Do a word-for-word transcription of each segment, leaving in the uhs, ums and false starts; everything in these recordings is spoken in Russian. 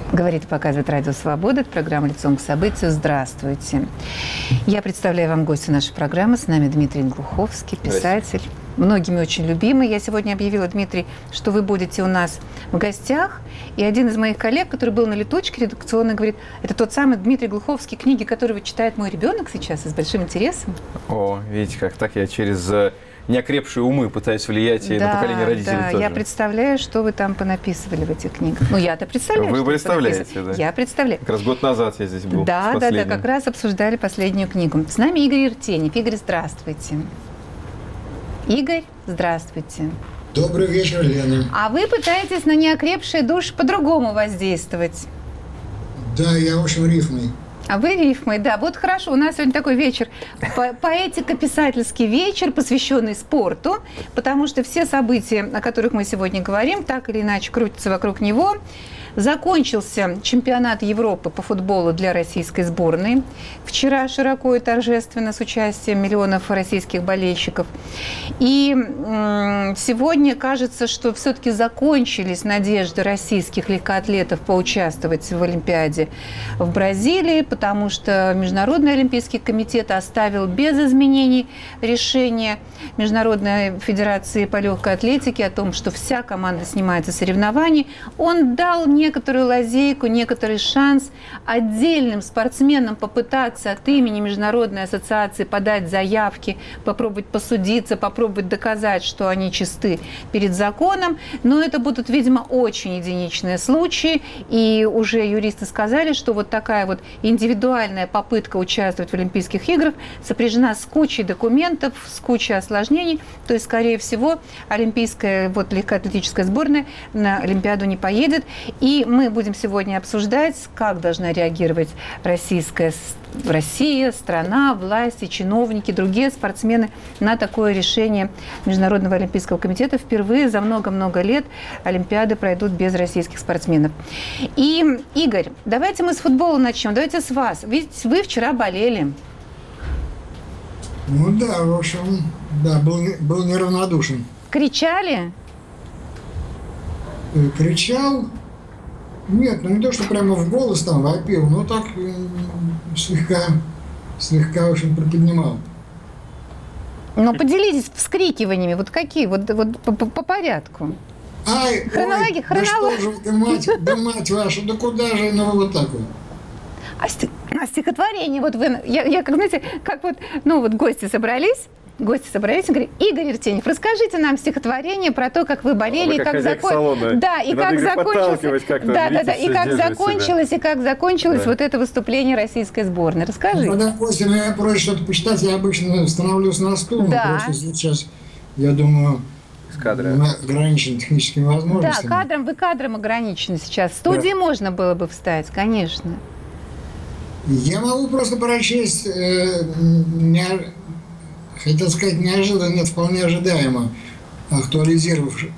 Говорит и показывает Радио Свобода. Это программа «Лицом к событию». Здравствуйте. Я представляю вам гостя нашей программы. С нами Дмитрий Глуховский, писатель. Многими очень любимый. Я сегодня объявила, Дмитрий, что вы будете у нас в гостях. И один из моих коллег, который был на летучке редакционно, говорит, это тот самый Дмитрий Глуховский, книги которого читает мой ребенок сейчас и с большим интересом. О, видите, как так я через неокрепшие умы пытаюсь влиять да, и на поколение родителей да, тоже. Я представляю, что вы там понаписывали в этих книгах. Ну, я-то представляю. Вы представляете, да. Я представляю. Как раз год назад я здесь был. Да, да, да, как раз обсуждали последнюю книгу. С нами Игорь Иртенев. Игорь, здравствуйте. Игорь, здравствуйте. Добрый вечер, Лена. А вы пытаетесь на неокрепшие души по-другому воздействовать. Да, я очень рифмый. А вы рифмой, да. Вот хорошо, у нас сегодня такой вечер, поэтико-писательский вечер, посвященный спорту, потому что все события, о которых мы сегодня говорим, так или иначе крутятся вокруг него. Закончился чемпионат Европы по футболу для российской сборной. Вчера широко и торжественно с участием миллионов российских болельщиков. И м- сегодня кажется, что все-таки закончились надежды российских легкоатлетов поучаствовать в Олимпиаде в Бразилии, потому что Международный олимпийский комитет оставил без изменений решение Международной федерации по легкой атлетике о том, что вся команда снимается с соревнований. Он дал некоторую лазейку, некоторый шанс отдельным спортсменам попытаться от имени Международной ассоциации подать заявки, попробовать посудиться, попробовать доказать, что они чисты перед законом. Но это будут, видимо, очень единичные случаи. И уже юристы сказали, что вот такая вот индивидуальная попытка участвовать в Олимпийских играх сопряжена с кучей документов, с кучей осложнений. То есть, скорее всего, олимпийская вот, легкоатлетическая сборная на Олимпиаду не поедет. И мы будем сегодня обсуждать, как должна реагировать российская Россия, страна, власти, чиновники, другие спортсмены на такое решение Международного олимпийского комитета. Впервые за много-много лет Олимпиады пройдут без российских спортсменов. И, Игорь, давайте мы с футбола начнем. Давайте с вас. Ведь вы вчера болели. Ну да, в общем, да, был, был неравнодушен. Кричали? Кричал? Нет, ну не то, что прямо в голос там вопил, но так слегка, слегка, в общем, приподнимал. Ну, поделитесь вскрикиваниями. Вот какие? Вот, вот по, по порядку. Ай, Хронология, ой, хронология. Да что же, да мать, да мать ваша, да куда же, ну вот так вот. А, стих, а стихотворение, вот вы, я, я, как, знаете, как вот, ну вот гости собрались, Гости собрались и говорят: Игорь Иртенев, расскажите нам стихотворение про то, как вы болели, а вы и как закончилось. Да, и как закончилось. Да, да, да, и как закончилось, и как закончилось вот это выступление российской сборной. Расскажите. Ну, когда Костя меня просит что-то почитать, я обычно становлюсь на стул, да. Просто сейчас, я думаю, ограничен техническими возможностями. Да, кадром, вы кадром ограничены сейчас. В студии да. можно было бы встать, конечно. Я могу просто прочесть, э, не, хотел сказать неожиданно, нет, вполне ожидаемо, актуализировавший,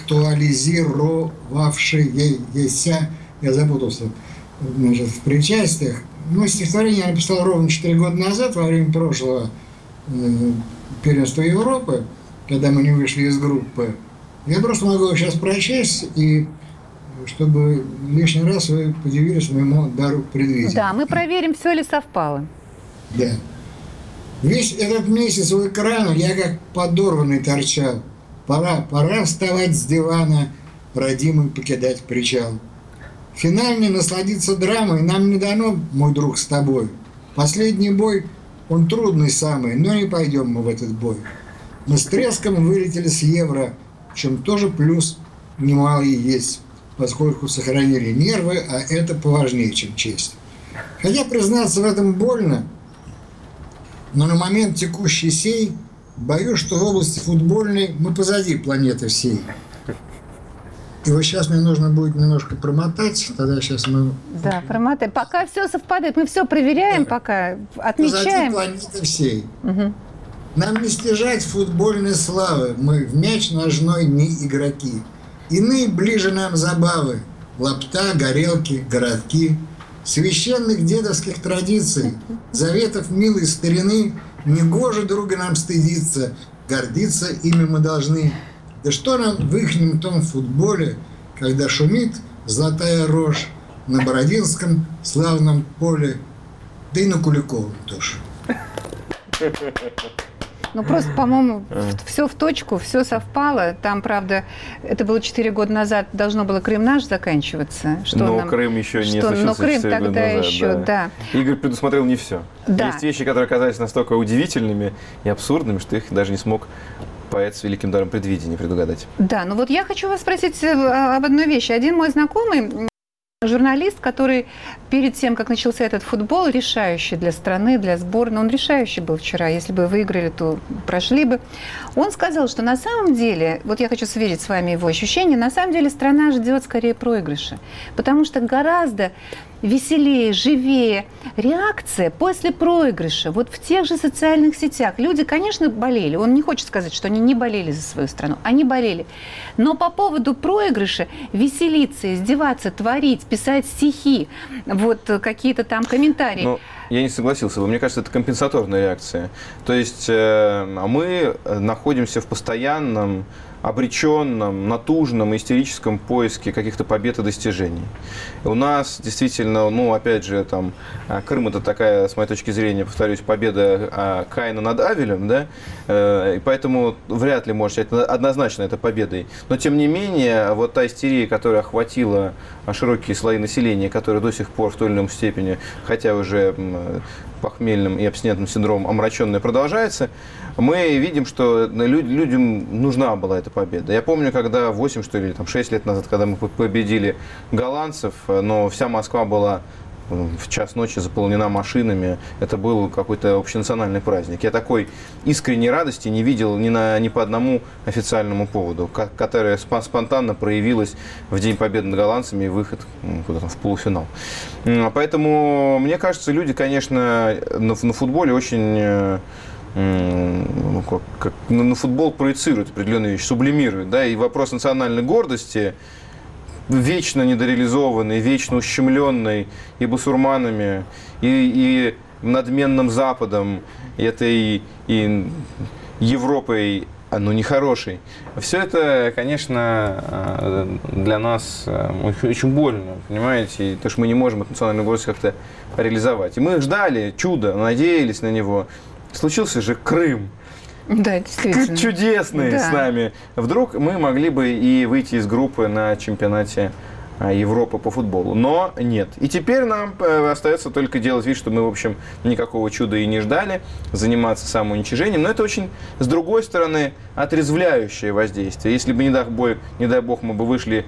актуализировавшийся, я запутался, значит, в причастиях. Ну, стихотворение я написал ровно четыре года назад, во время прошлого э, первенства Европы, когда мы не вышли из группы. Я просто могу его сейчас прочесть, и чтобы лишний раз вы подивились моему дару предвидения. Да, мы проверим, все ли совпало. Да. Весь этот месяц у экрана я как подорванный торчал. Пора, пора вставать с дивана, родимый покидать причал. Финальный насладиться драмой нам не дано, мой друг, с тобой. Последний бой, он трудный самый, но не пойдем мы в этот бой. Мы с треском вылетели с Евро, в чем тоже плюс немалый есть, поскольку сохранили нервы, а это поважнее, чем честь. Хотя, признаться, в этом больно, но на момент текущий сей боюсь, что в области футбольной мы позади планеты всей. И вот сейчас мне нужно будет немножко промотать, тогда сейчас мы... Да, промотаем. Пока все совпадает, мы все проверяем, да. пока отмечаем. Позади планеты всей. Угу. Нам не стяжать футбольной славы, мы в мяч ножной не игроки. Иные ближе нам забавы, лапта, горелки, городки. Священных дедовских традиций, заветов милой старины, негоже друга нам стыдиться, гордиться ими мы должны. Да что нам в ихнем том футболе, когда шумит золотая рожь, на Бородинском славном поле, да и на Куликовом тоже. Ну, просто, по-моему, все в точку, все совпало. Там, правда, это было четыре года назад, должно было Крым наш заканчиваться. Что но нам, Крым еще не что, случился. Но Крым тогда назад, еще, да. да. Игорь предусмотрел не все. Да. Есть вещи, которые оказались настолько удивительными и абсурдными, что их даже не смог поэт с великим даром предвидения предугадать. Да, ну вот я хочу вас спросить об одной вещи. Один мой знакомый, журналист, который перед тем, как начался этот футбол, решающий для страны, для сборной, он решающий был вчера, если бы выиграли, то прошли бы, он сказал, что на самом деле, вот я хочу сверить с вами его ощущения, на самом деле страна ждет скорее проигрыша, потому что гораздо веселее, живее реакция после проигрыша. Вот в тех же социальных сетях люди, конечно, болели. Он не хочет сказать, что они не болели за свою страну. Они болели. Но по поводу проигрыша веселиться, издеваться, творить, писать стихи, вот какие-то там комментарии. Но я не согласился бы. Мне кажется, это компенсаторная реакция. То есть э, мы находимся в постоянном обреченном, натужном, истерическом поиске каких-то побед и достижений. У нас действительно, ну, опять же, там, Крым – это такая, с моей точки зрения, повторюсь, победа Каина над Авелем, да, и поэтому вряд ли можно считать однозначно это победой. Но, тем не менее, вот та истерия, которая охватила широкие слои населения, которая до сих пор в той или иной степени, хотя уже похмельным и абстинентным синдромом омраченная продолжается, мы видим, что людям нужна была эта победа. Я помню, когда восемь, что ли, там, шесть лет назад, когда мы победили голландцев, но вся Москва была в час ночи заполнена машинами, это был какой-то общенациональный праздник. Я такой искренней радости не видел ни, на, ни по одному официальному поводу, которая спонтанно проявилась в День Победы над голландцами и выход куда-то в полуфинал. Поэтому, мне кажется, люди, конечно, на, на футболе очень... Ну, как, как, на футбол проецируют определенные вещи, сублимируют, да, и вопрос национальной гордости, вечно недореализованный, вечно ущемленный и басурманами, и, и надменным Западом, и этой и Европой, ну, нехорошей. Все это, конечно, для нас очень, очень больно, понимаете, потому что мы не можем эту национальную гордость как-то реализовать. И мы ждали чуда, надеялись на него. Случился же Крым. Да, действительно. Чудесный да. с нами. Вдруг мы могли бы и выйти из группы на чемпионате Европы по футболу. Но нет. И теперь нам остается только делать вид, что мы, в общем, никакого чуда и не ждали, заниматься самоуничижением. Но это очень, с другой стороны, отрезвляющее воздействие. Если бы, не дай бог, не дай бог мы бы вышли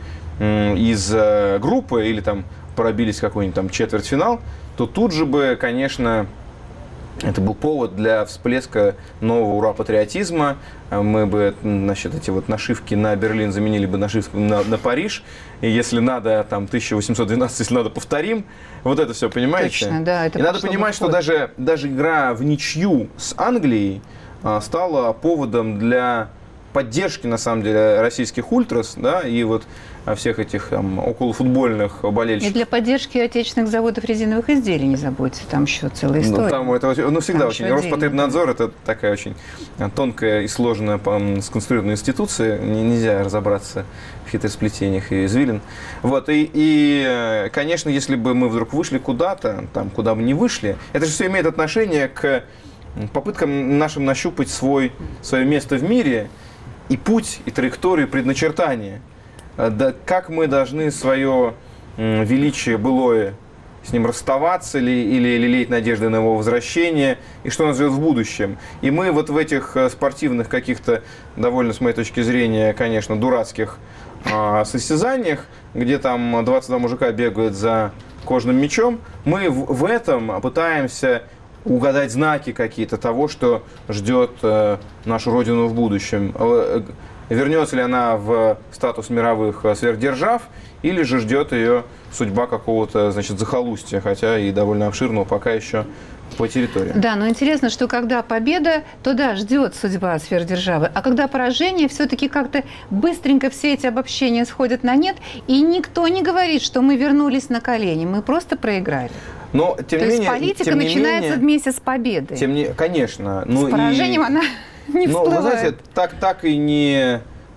из группы или там пробились в какой-нибудь там четвертьфинал, то тут же бы, конечно... Это был повод для всплеска нового ура-патриотизма. Мы бы, значит, эти вот нашивки на Берлин заменили бы нашивками на, на Париж. И если надо, там, тысяча восемьсот двенадцать, если надо, повторим. Вот это все, понимаете? Точно, да. Это и надо понимать, что даже, даже игра в ничью с Англией а, стала поводом для поддержки, на самом деле, российских ультрас, да, и вот всех этих там, околофутбольных болельщиков. И для поддержки отечественных заводов резиновых изделий, не забудьте, там еще целая история. Ну, там это, ну всегда там очень. Роспотребнадзор – это такая очень тонкая и сложная сконструированная институция, нельзя разобраться в хитросплетениях и извилин. Вот, и, и, конечно, если бы мы вдруг вышли куда-то, там, куда бы не вышли, это же все имеет отношение к попыткам нашим нащупать свой, свое место в мире, и путь, и траекторию, и предначертание. Да, как мы должны свое величие былое, с ним расставаться ли, или лелеять надежды на его возвращение, и что нас ждет в будущем. И мы вот в этих спортивных каких-то, довольно, с моей точки зрения, конечно, дурацких э, состязаниях, где там двадцать два мужика бегают за кожаным мячом, мы в, в этом пытаемся угадать знаки какие-то того, что ждет э, нашу Родину в будущем. Вернется ли она в статус мировых сверхдержав, или же ждет ее судьба какого-то, значит, захолустья, хотя и довольно обширного пока еще по территории. Да, но интересно, что когда победа, то да, ждет судьба сверхдержавы, а когда поражение, все-таки как-то быстренько все эти обобщения сходят на нет, и никто не говорит, что мы вернулись на колени, мы просто проиграли. Но, тем то не есть менее, политика тем начинается не менее, вместе с победой. Тем не, конечно. С ну поражением и, она не всплывает. Ну, вы знаете, так, так и не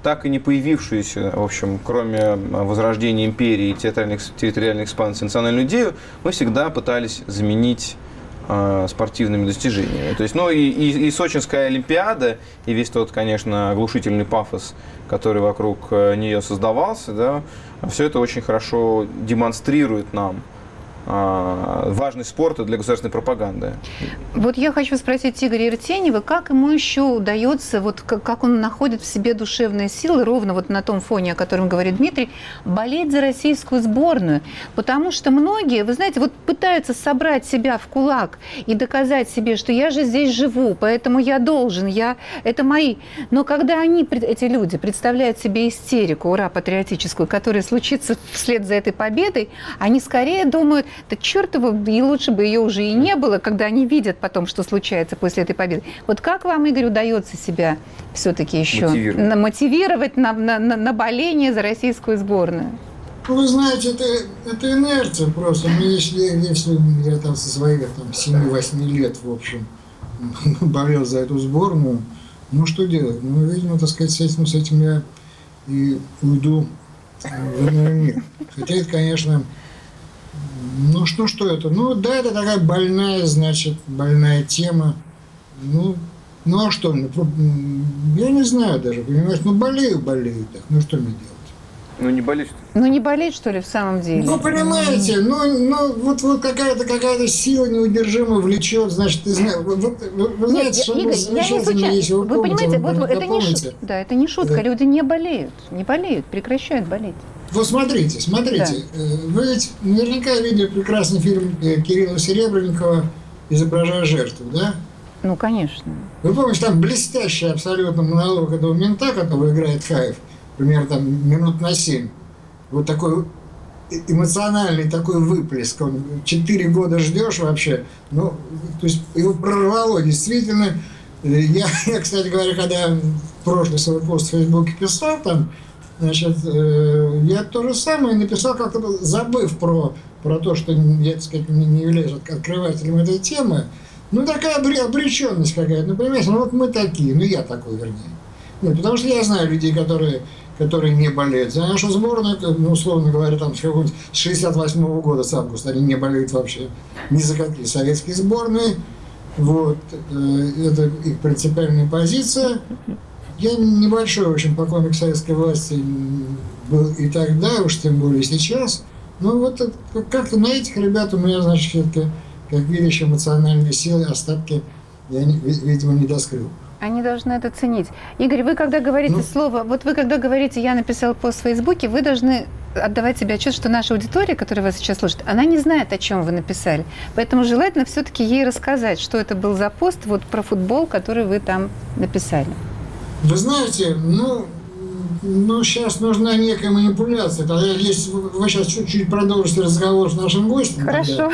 так и не появившуюся, в общем, кроме возрождения империи и территориальной экспансии, национальную идею, мы всегда пытались заменить э, спортивными достижениями. То есть, ну, и, и, и Сочинская Олимпиада, и весь тот, конечно, оглушительный пафос, который вокруг нее создавался, да, все это очень хорошо демонстрирует нам важность спорта для государственной пропаганды. Вот я хочу спросить Игоря Иртеньева, как ему еще удается, вот как, как он находит в себе душевные силы, ровно вот на том фоне, о котором говорит Дмитрий, болеть за российскую сборную. Потому что многие, вы знаете, вот пытаются собрать себя в кулак и доказать себе, что я же здесь живу, поэтому я должен, я, это мои. Но когда они, эти люди, представляют себе истерику, ура, патриотическую, которая случится вслед за этой победой, они скорее думают, да черт его, и лучше бы ее уже и не было, когда они видят потом, что случается после этой победы. Вот как вам, Игорь, удается себя все-таки еще мотивировать, на, мотивировать на, на, на, на боление за российскую сборную? Вы знаете, это, это инерция просто. Ну, если, если я там со своих семи-восьми лет, в общем, болел за эту сборную, ну что делать? Ну, видимо, так сказать, с этим, с этим я и уйду в иной мир. Хотя это, конечно... Ну что, что это? Ну да, это такая больная, значит, больная тема. Ну, ну а что? Я не знаю даже, понимаешь, ну болею, болею так, ну что мне делать? Ну не болеть, что ли? Ну не болеть, что ли, в самом деле? Ну понимаете, ну, ну вот, вот какая-то какая-то сила неудержимо влечет, значит, ты знаешь, вот, вы, вы знаете, Нет, что Игорь, я не случайно, вы, вы понимаете, вот, вот, это не шутка, да, это не шутка, да. Люди не болеют, не болеют, прекращают болеть. Вот смотрите, смотрите, да. Вы ведь наверняка видели прекрасный фильм Кирилла Серебренникова «Изображая жертву», да? Ну, конечно. Вы помните, там блестящий абсолютно монолог этого мента, которого играет Хаев, примерно там минут на семь. Вот такой эмоциональный такой выплеск. Он четыре года ждешь вообще. Ну, то есть его прорвало действительно. Я, я, кстати говоря, когда прошлый свой пост в Фейсбуке писал там, значит, э, я то же самое написал, как-то забыв про, про то, что я, так сказать, не, не являюсь открывателем этой темы. Ну, такая обреченность какая-то. Ну, понимаете, ну вот мы такие, ну я такой, вернее. Нет, потому что я знаю людей, которые, которые не болеют. За нашу сборную, ну, условно говоря, там, с какого-нибудь шестьдесят восьмого года, с августа, они не болеют вообще ни за какие советские сборные. Вот. Это их принципиальная позиция. Я небольшой очень поклонник советской власти был и тогда, уж тем более сейчас. Но вот как-то на этих ребят у меня, значит, все-таки, как видишь, эмоциональные силы, остатки я, видимо, не доскрыл. Они должны это ценить. Игорь, вы когда говорите ну, слово, вот вы когда говорите, я написал пост в Фейсбуке, вы должны отдавать себе отчет, что наша аудитория, которая вас сейчас слушает, она не знает, о чем вы написали. Поэтому желательно все-таки ей рассказать, что это был за пост вот про футбол, который вы там написали. Вы знаете, ну, ну сейчас нужна некая манипуляция. Тогда если вы сейчас чуть-чуть продолжите разговор с нашим гостем. Хорошо. Тогда...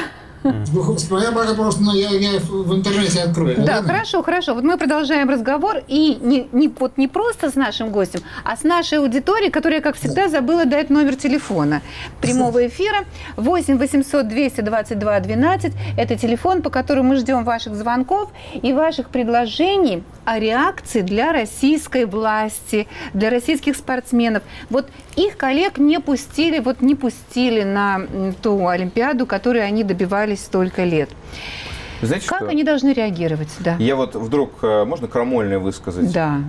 Я пока просто, ну, я, я в интернете открою. Да, ладно? Хорошо, хорошо. Вот мы продолжаем разговор, и не, не, вот не просто с нашим гостем, а с нашей аудиторией, которая, как всегда, забыла дать номер телефона прямого эфира. восемь восемьсот двести двадцать два двенадцать. Это телефон, по которому мы ждем ваших звонков и ваших предложений о реакции для российской власти, для российских спортсменов. Вот их коллег не пустили, вот не пустили на ту Олимпиаду, которую они добивались столько лет. Знаете, как что? Они должны реагировать? Да. Я вот вдруг, можно крамольное высказать? Да.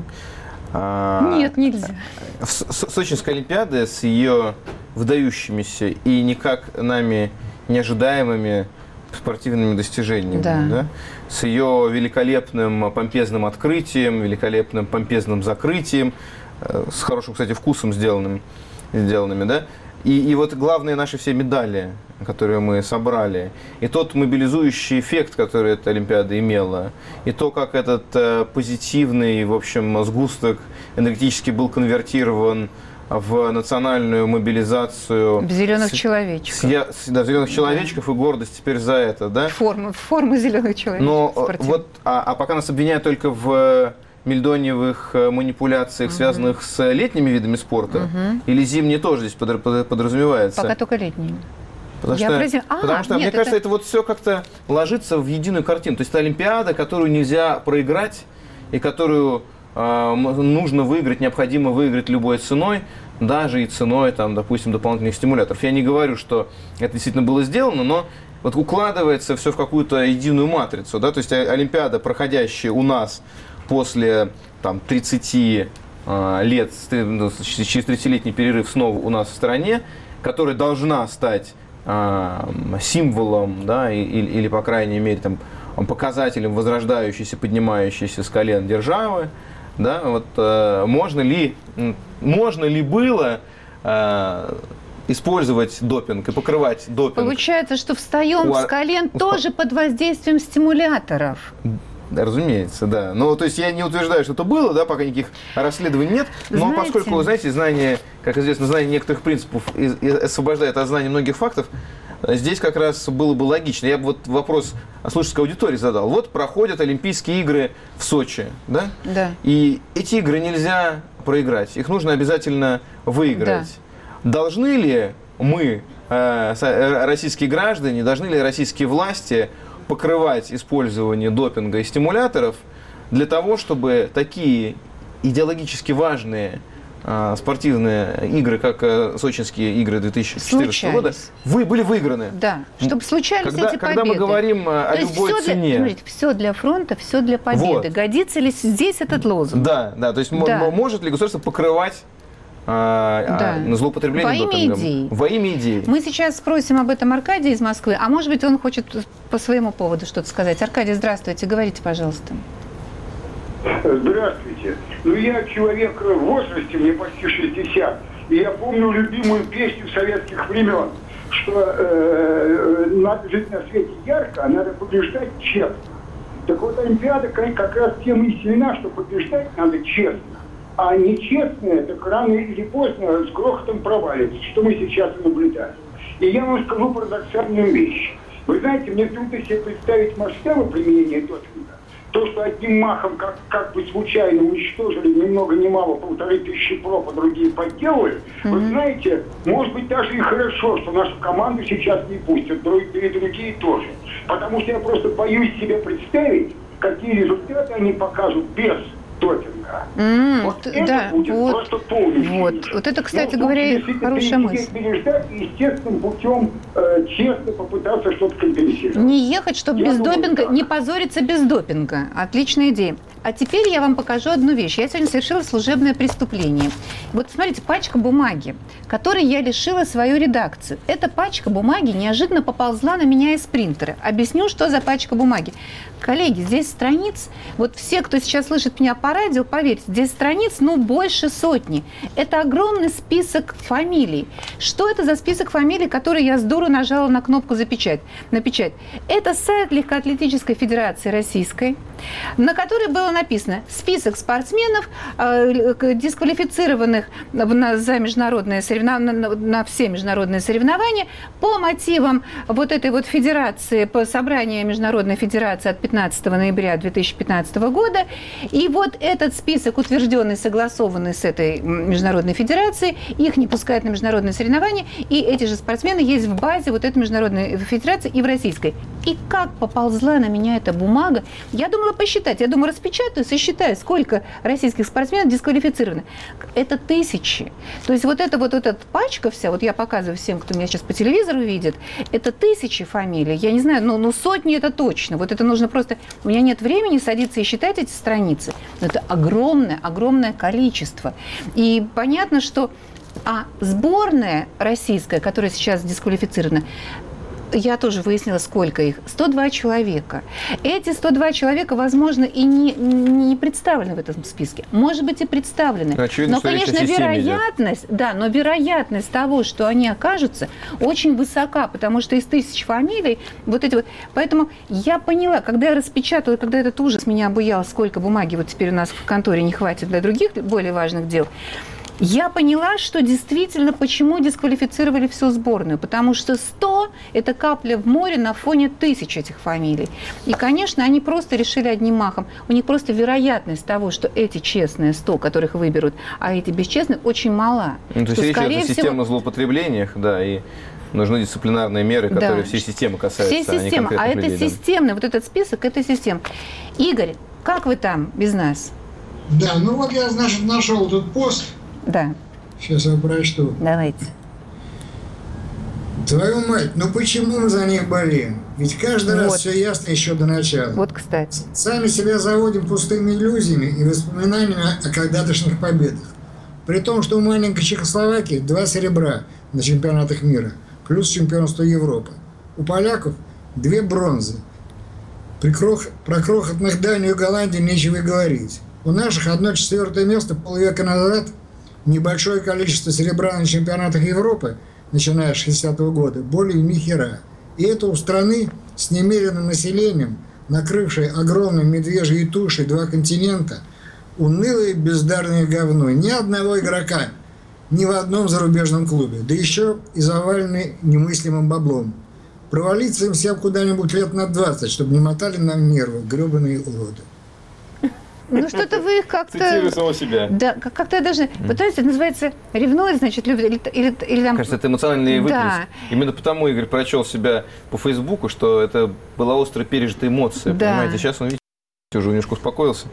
А, Нет, нельзя. Сочинская Олимпиада с ее выдающимися и никак нами неожидаемыми спортивными достижениями, да. Да? С ее великолепным помпезным открытием, великолепным помпезным закрытием, с хорошим, кстати, вкусом сделанным, сделанными, да? И, и вот главные наши все медали, которые мы собрали, и тот мобилизующий эффект, который эта Олимпиада имела, и то, как этот э, позитивный, в общем, сгусток энергетически был конвертирован в национальную мобилизацию. В зеленых с, человечков. С, с, да, в зеленых да. человечков и гордость теперь за это, да? Форму, форму зеленых человечков. Но вот, а, а пока нас обвиняют только в мельдониевых манипуляциях, uh-huh. связанных с летними видами спорта, uh-huh. или зимние тоже здесь подразумевается? Пока только летние. Потому Я что, а, потому что нет, мне это... кажется, это вот все как-то ложится в единую картину. То есть это Олимпиада, которую нельзя проиграть, и которую э, нужно выиграть, необходимо выиграть любой ценой, даже и ценой, там, допустим, дополнительных стимуляторов. Я не говорю, что это действительно было сделано, но вот укладывается все в какую-то единую матрицу, да, то есть Олимпиада, проходящая у нас после там, тридцати э, лет, через тридцатилетний перерыв снова у нас в стране, которая должна стать э, символом, да, или, или, по крайней мере, там, показателем возрождающейся, поднимающейся с колен державы, да, вот э, можно ли, можно ли было э, использовать допинг и покрывать допинг? Получается, что встаем у... с колен у... тоже под воздействием стимуляторов. Да, разумеется, да. Но то есть я не утверждаю, что это было, да, пока никаких расследований нет. Но знаете, поскольку, знаете, знание, как известно, знание некоторых принципов освобождает от знания многих фактов, здесь как раз было бы логично. Я бы вот вопрос слушательской аудитории задал. Вот проходят Олимпийские игры в Сочи, да? Да. И эти игры нельзя проиграть, их нужно обязательно выиграть. Да. Должны ли мы, э, российские граждане, должны ли российские власти покрывать использование допинга и стимуляторов для того, чтобы такие идеологически важные э, спортивные игры, как э, сочинские игры две тысячи четырнадцатого года, вы, были выиграны? Да, чтобы случались когда, эти победы. Когда мы говорим о То любой все цене. Для, смотрите, все для фронта, все для победы. Вот. Годится ли здесь этот лозунг? Да, да, то есть да. может ли государство покрывать да. на злоупотребление во имя допингом. Идей. Во имя идей. Мы сейчас спросим об этом Аркадия из Москвы, а может быть он хочет по своему поводу что-то сказать. Аркадий, здравствуйте, говорите, пожалуйста. Здравствуйте. Ну, я человек в возрасте, мне почти шестьдесят, и я помню любимую песню советских времен, что э, надо жить на свете ярко, а надо побеждать честно. Так вот, Олимпиада как раз тем и сильна, что побеждать надо честно. А нечестное, так рано или поздно с грохотом провалится, что мы сейчас наблюдаем. И я вам скажу парадоксальную вещь. Вы знаете, мне трудно себе представить масштабы применения допинга. То, что одним махом как, как бы случайно уничтожили ни много ни мало полторы тысячи проб, а другие подделывают, mm-hmm. вы знаете, может быть даже и хорошо, что нашу команду сейчас не пустят, и другие тоже. Потому что я просто боюсь себе представить, какие результаты они покажут без допинга. Mm, вот да, это будет вот, просто полный вот, вот это, кстати ну, говоря, хорошая мысль. Переждать и естественным путем э, честно попытаться что-то компенсировать. Не ехать, чтобы я без думаю, допинга, так. не позориться без допинга. Отличная идея. А теперь я вам покажу одну вещь. Я сегодня совершила служебное преступление. Вот смотрите, пачка бумаги, которой я лишила свою редакцию. Эта пачка бумаги неожиданно поползла на меня из принтера. Объясню, что за пачка бумаги. Коллеги, здесь страниц, вот все, кто сейчас слышит меня по радио, поверьте, здесь страниц, ну, больше сотни. Это огромный список фамилий. Что это за список фамилий, который я с дуру нажала на кнопку «За печать», на печать? Это сайт Легкоатлетической Федерации Российской, на который было написано список спортсменов, э, дисквалифицированных на, за международные соревнования, на, на все международные соревнования по мотивам вот этой вот федерации, по собранию Международной Федерации от пятнадцатого ноября две тысячи пятнадцатого года. И вот этот список, утвержденный, согласованный с этой Международной Федерацией, их не пускают на международные соревнования, и эти же спортсмены есть в базе вот этой Международной Федерации и в российской. И как поползла на меня эта бумага, я думала посчитать, я думаю, распечатаю, сосчитаю, сколько российских спортсменов дисквалифицированы. Это тысячи. То есть вот эта вот эта пачка вся, вот я показываю всем, кто меня сейчас по телевизору видит, это тысячи фамилий. Я не знаю, ну, ну сотни это точно. Вот это нужно просто... У меня нет времени садиться и считать эти страницы. Но это огромное, огромное количество. И понятно, что... А сборная российская, которая сейчас дисквалифицирована, я тоже выяснила, сколько их. сто два человека. Эти сто два человека, возможно, и не, не представлены в этом списке. Может быть, и представлены. Очевидно, но, конечно, вероятность, да, но вероятность того, что они окажутся, очень высока, потому что из тысяч фамилий вот эти вот... Поэтому я поняла, когда я распечатала, когда этот ужас меня обуял, сколько бумаги вот теперь у нас в конторе не хватит для других более важных дел, я поняла, что действительно, почему дисквалифицировали всю сборную. Потому что сто – это капля в море на фоне тысяч этих фамилий. И, конечно, они просто решили одним махом. У них просто вероятность того, что эти честные сто, которых выберут, а эти бесчестные, очень мала. Ну, то есть речь идет о системных злоупотреблениях, да, и нужны дисциплинарные меры, которые да. всей системы касаются. Всей системы. А, а это системный, вот этот список – это система. Игорь, как вы там без нас? Да, ну вот я, значит, нашел этот пост. Да. Сейчас я прочту. Давайте. Твою мать, ну почему мы за них болеем? Ведь каждый вот. раз все ясно еще до начала. Вот, кстати. Сами себя заводим пустыми иллюзиями и воспоминаниями о когда-тошних победах. При том, что у маленькой Чехословакии два серебра на чемпионатах мира, плюс чемпионство Европы. У поляков две бронзы. При крох... Про крохотных Данию и Голландию нечего и говорить. У наших одно четвертое место полвека назад, небольшое количество серебра на чемпионатах Европы, начиная с шестидесятого года, более ни хера. И это у страны с немеренным населением, накрывшей огромной медвежьей тушей два континента, унылое бездарное говно. Ни одного игрока ни в одном зарубежном клубе, да еще и заваленный немыслимым баблом. Провалиться им всем куда-нибудь лет на двадцать, чтобы не мотали нам нервы, гребаные уроды. Ну, что-то вы их как-то... Цитирую самого себя. Да, как-то я даже... Пытаюсь, это называется ревнует, значит, любит. Или, или, или там... Кажется, это эмоциональный выплеск. Да. Именно потому Игорь прочел себя по Фейсбуку, что это была остро пережитая эмоция. Да. Понимаете, сейчас он, видите, уже немножко успокоился,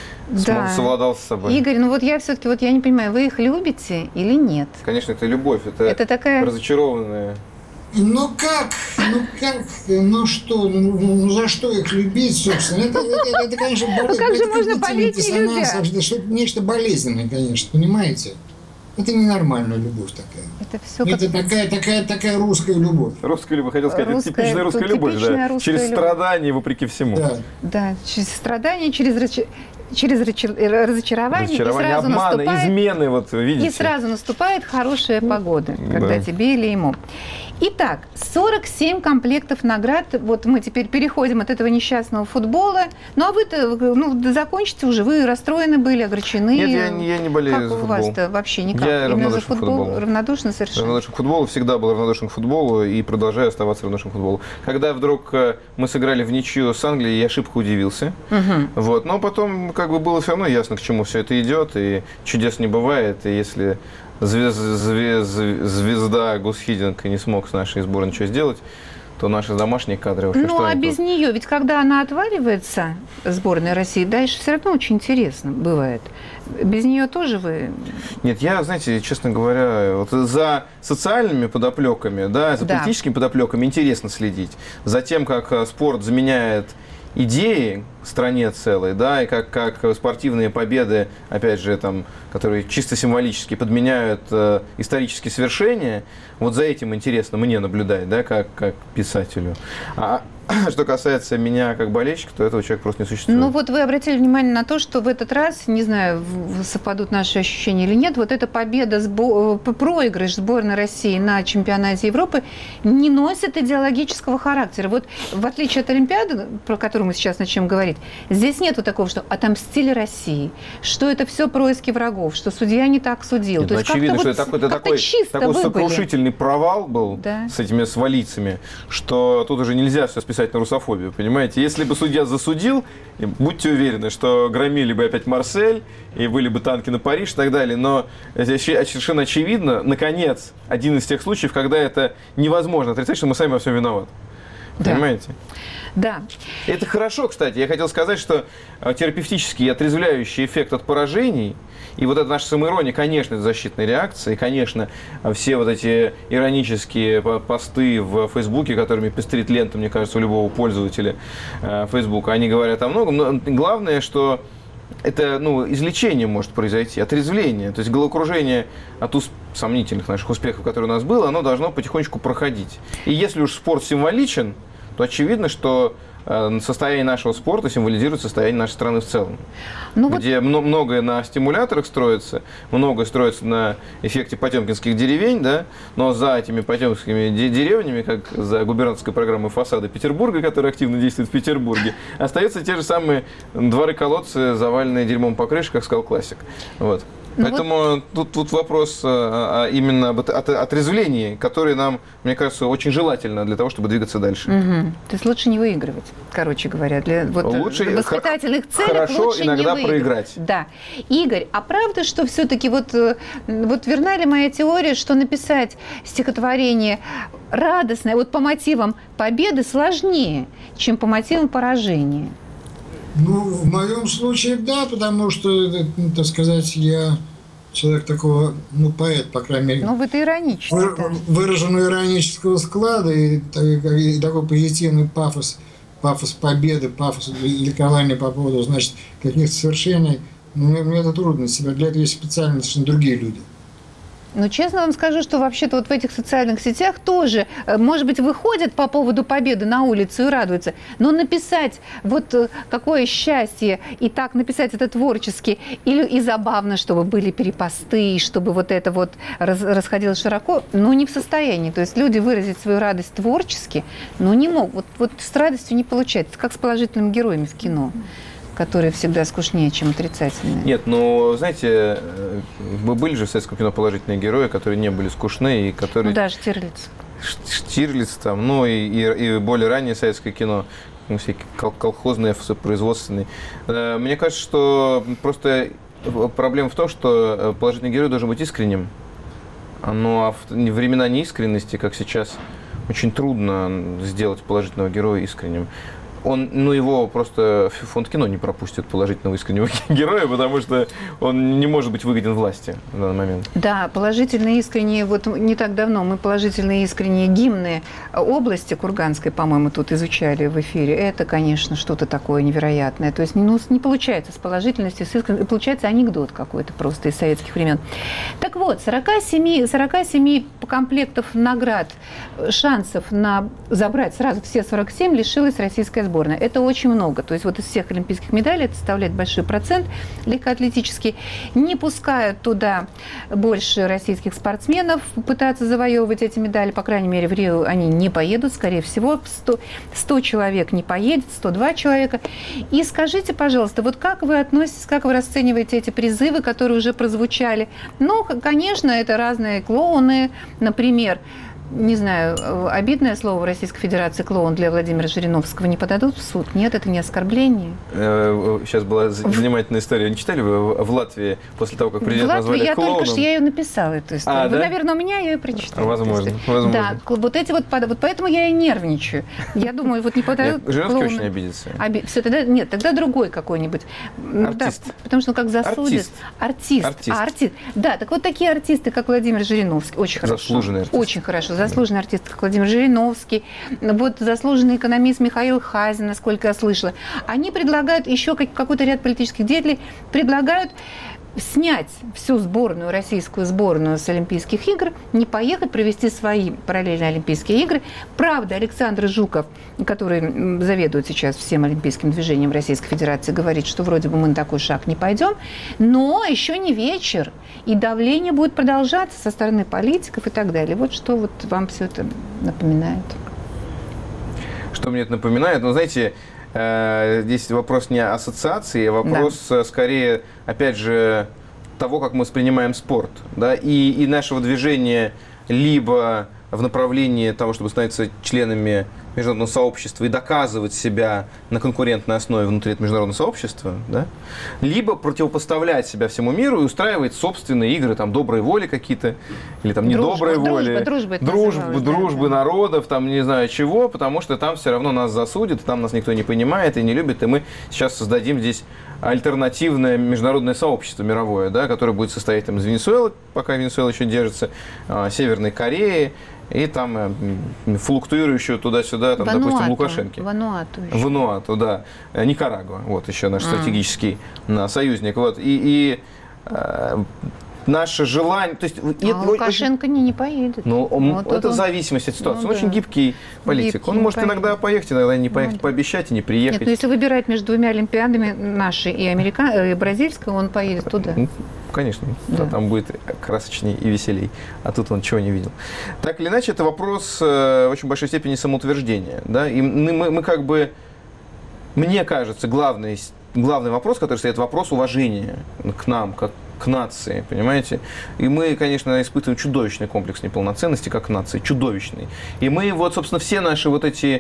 Да. совладал с собой. Игорь, ну вот я все-таки, вот я не понимаю, вы их любите или нет? Конечно, это любовь, это, Это такая... разочарованная. Ну как? Ну как? Ну что? Ну, ну за что их любить, собственно? Это, это, это конечно, болезнь. Ну как же это можно болеть, не любя? Это что-то нечто болезненное, конечно, понимаете? Это ненормальная любовь такая. Это все Это как... такая, такая, такая русская любовь. Русская любовь, хотел сказать, Русская, это типичная русская тут любовь, типичная да. русская Через любовь. страдания, вопреки всему. Да. Да, через страдания, через, рачи- через рачи- разочарование, Разочарование, и сразу обманы, наступает... измены, вот вы видите. И сразу наступает хорошая погода, когда Да. тебе или ему. Итак, сорок семь комплектов наград. Вот мы теперь переходим от этого несчастного футбола. Ну, а вы-то, ну, закончите уже, вы расстроены были, огорчены. Нет, я, не- я не болею Как за у футбол. вас-то вообще никак? Я Именно за равнодушен к футбол? футболу. Равнодушно совершенно? Равнодушен к футболу, всегда был равнодушен к футболу и продолжаю оставаться равнодушен к футболу. Когда вдруг э, мы сыграли в ничью с Англией, я шибко удивился. Мгм. Вот. Но потом как бы было все равно ясно, к чему все это идет, и чудес не бывает. И если звезд, звезд, звезда Гус Хидинг не смог с нашей сборной ничего сделать, то наши домашние кадры вообще Ну, что а они без тут? нее, ведь когда она отваливается, сборная России, дальше все равно очень интересно бывает. Без нее тоже вы... Нет, я, знаете, честно говоря, вот за социальными подоплеками, да, за Да. политическими подоплеками интересно следить. За тем, как э, спорт заменяет идеи стране целой, да, и как, как спортивные победы, опять же, там, которые чисто символически подменяют э, исторические свершения, вот за этим интересно мне наблюдать, да, как, как писателю. А что касается меня как болельщика, то этого человека просто не существует. Ну вот вы обратили внимание на то, что в этот раз, не знаю, в- совпадут наши ощущения или нет, вот эта победа, сбо- э, проигрыш сборной России на чемпионате Европы не носит идеологического характера. Вот в отличие от Олимпиады, про которую мы сейчас начнем говорить, здесь нету такого, что отомстили России, что это все происки врагов, что судья не так судил. Нет, То ну, есть очевидно, как-то что вот это такой, это как-то такой, чисто такой выбыли. сокрушительный провал был Да. с этими свалицами, что тут уже нельзя все списать на русофобию, понимаете? Если бы судья засудил, и будьте уверены, что громили бы опять Марсель, и были бы танки на Париж и так далее. Но это совершенно очевидно, наконец, один из тех случаев, когда это невозможно отрицать, что мы сами во всем виноваты. Да. Понимаете? Да. И это хорошо, кстати. Я хотел сказать, что э, терапевтический и отрезвляющий эффект от поражений, и вот эта наша самоирония, конечно, это защитная реакция, и, конечно, э, все вот эти иронические по- посты в Фейсбуке, которыми пестрит лента, мне кажется, у любого пользователя э, Фейсбука, они говорят о многом, но главное, что это, ну, излечение может произойти, отрезвление, то есть головокружение от ус- сомнительных наших успехов, которые у нас было, оно должно потихонечку проходить. И если уж спорт символичен, то очевидно, что э, состояние нашего спорта символизирует состояние нашей страны в целом. Ну вот где мно- многое на стимуляторах строится, многое строится на эффекте потемкинских деревень, да, но за этими потемкинскими де- деревнями, как за губернаторской программой «Фасады Петербурга», которая активно действует в Петербурге, остаются те же самые дворы-колодцы, заваленные дерьмом по крыше, как сказал классик. Вот. Ну Поэтому тут, тут вопрос а, а, именно об от- от- отрезвлении, который нам, мне кажется, очень желательно для того, чтобы двигаться дальше. Мгм. То есть лучше не выигрывать, короче говоря. Для вот, Лучше- в воспитательных целях хорошо лучше иногда не выигрывать. проиграть. Да. Игорь, а правда, что все-таки вот, э, вот верна ли моя теория, что написать стихотворение радостное, вот по мотивам победы сложнее, чем по мотивам поражения? Ну, в моем случае, да, потому что, так сказать, я человек такого, ну, поэт, по крайней мере. Ну, вы-то иронически. Вы, да. Выраженного иронического склада и, и такой позитивный пафос, пафос победы, пафос ликования по поводу, значит, каких-то совершений. Мне, мне это трудно себя. Для этого есть специально совершенно другие люди. Ну, честно вам скажу, что вообще-то вот в этих социальных сетях тоже, может быть, выходят по поводу победы на улицу и радуются, но написать вот какое счастье, и так написать это творчески, или и забавно, чтобы были перепосты, чтобы вот это вот раз, расходилось широко, ну, не в состоянии. То есть люди выразить свою радость творчески, но не могут. Вот, вот с радостью не получается, как с положительными героями в кино, которые всегда скучнее, чем отрицательные. Нет, ну, знаете, были же в советском кино положительные герои, которые не были скучны и которые... Ну да, Штирлиц. Штирлиц там, ну и, и, и более раннее советское кино, ну, всякие кол- колхозные, производственные. Мне кажется, что просто проблема в том, что положительный герой должен быть искренним. Ну, а в времена неискренности, как сейчас, очень трудно сделать положительного героя искренним. Он, ну, его просто фонд кино не пропустит положительного искреннего героя, потому что он не может быть выгоден власти в данный момент. Да, положительные искренние, вот не так давно мы положительные искренние гимны области Курганской, по-моему, тут изучали в эфире. Это, конечно, что-то такое невероятное. То есть, ну, не получается с положительностью, с искренностью, получается анекдот какой-то просто из советских времен. Так вот, сорок семь, сорок семь комплектов наград, шансов на забрать сразу все сорок семь лишилась российская сборная. Это очень много. То есть вот из всех олимпийских медалей это составляет большой процент легкоатлетический. Не пускают туда больше российских спортсменов пытаться завоевывать эти медали. По крайней мере, в Рио они не поедут. Скорее всего, сто, сто человек не поедет, сто два человека. И скажите, пожалуйста, вот как вы относитесь, как вы расцениваете эти призывы, которые уже прозвучали? Ну, конечно, это разные клоуны, например. Не знаю, обидное слово в Российской Федерации клоун для Владимира Жириновского не подадут в суд? Нет, это не оскорбление. Сейчас была занимательная история. Не читали вы в Латвии после того, как президент назвали я клоуном? Только что я ее написала, эту историю. А, вы, да? наверное, у меня ее и прочитали. Возможно, возможно. Да, вот эти вот, вот поэтому я и нервничаю. Я думаю, вот не подадут Жириновский клоуна. очень обидится. Оби... Все, тогда нет, тогда другой какой-нибудь. Артист. Да, потому что ну, как засудят. Артист. Артист. Артист. А, артист. Да, так вот такие артисты, как Владимир Жириновский, очень хорошо. Заслуженный артист. Очень хорошо. Заслуженный артист, как Владимир Жириновский, вот заслуженный экономист Михаил Хазин, насколько я слышала, они предлагают, еще какой-то ряд политических деятелей предлагают снять всю сборную, российскую сборную с Олимпийских игр, не поехать, провести свои параллельные Олимпийские игры. Правда, Александр Жуков, который заведует сейчас всем олимпийским движением Российской Федерации, говорит, что вроде бы мы на такой шаг не пойдем, но еще не вечер, и давление будет продолжаться со стороны политиков и так далее. Вот что вот вам все это напоминает? Что мне это напоминает? Ну, знаете, здесь вопрос не ассоциации, а вопрос да. скорее, опять же, того, как мы воспринимаем спорт. Да? И, и нашего движения либо в направлении того, чтобы становиться членами международного сообщества и доказывать себя на конкурентной основе внутри этого международного сообщества, да? Либо противопоставлять себя всему миру и устраивать собственные игры, там, доброй воли какие-то, или там недоброй воли, дружбы, дружбы, дружбы да. народов, там, не знаю чего, потому что там все равно нас засудят, там нас никто не понимает и не любит, и мы сейчас создадим здесь альтернативное международное сообщество мировое, да, которое будет состоять там, из Венесуэлы, пока Венесуэла еще держится, Северной Кореи, и там флуктуирующую туда-сюда, там, Вануату, допустим, Лукашенко. Вануату. Вануату, да. Никарагуа, вот еще наш а. стратегический союзник. Вот. И, и э, наше желание... То есть, а это, Лукашенко очень, не, не поедет. Ну, он, вот это он, в зависимости от ситуации. Ну, он да. очень гибкий политик. Гибкий, он может поедет. иногда поехать, иногда не поехать, ну, пообещать и не приехать. Нет, но если выбирать между двумя олимпиадами, нашей и, америка... и бразильской, он поедет туда. Ну, конечно, да. Там будет красочней и веселей. А тут он чего не видел. Так или иначе, это вопрос э, в очень большой степени самоутверждения. Да? И мы, мы как бы, мне кажется, главный, главный вопрос, который стоит, вопрос уважения к нам, как к нации, понимаете? И мы, конечно, испытываем чудовищный комплекс неполноценности как нации, чудовищный. И мы вот, собственно, все наши вот эти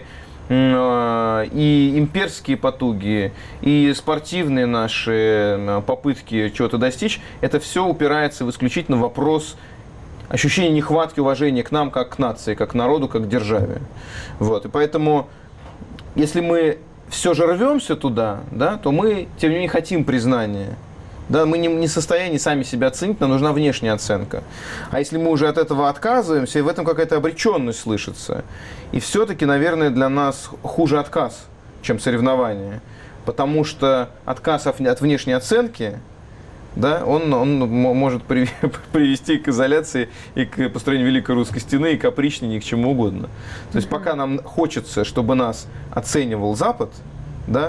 и имперские потуги, и спортивные наши попытки чего-то достичь, это все упирается в исключительно вопрос ощущения нехватки уважения к нам, как к нации, как к народу, как к державе. Вот. И поэтому, если мы все же рвемся туда, да, то мы, тем не менее, хотим признания. Да, мы не, не в состоянии сами себя оценить, нам нужна внешняя оценка. А если мы уже от этого отказываемся, и в этом какая-то обреченность слышится. И все-таки, наверное, для нас хуже отказ, чем соревнование. Потому что отказ от внешней оценки, да, он, он может привести к изоляции и к построению Великой Русской Стены, и к опричнине, и к чему угодно. То есть пока нам хочется, чтобы нас оценивал Запад, да,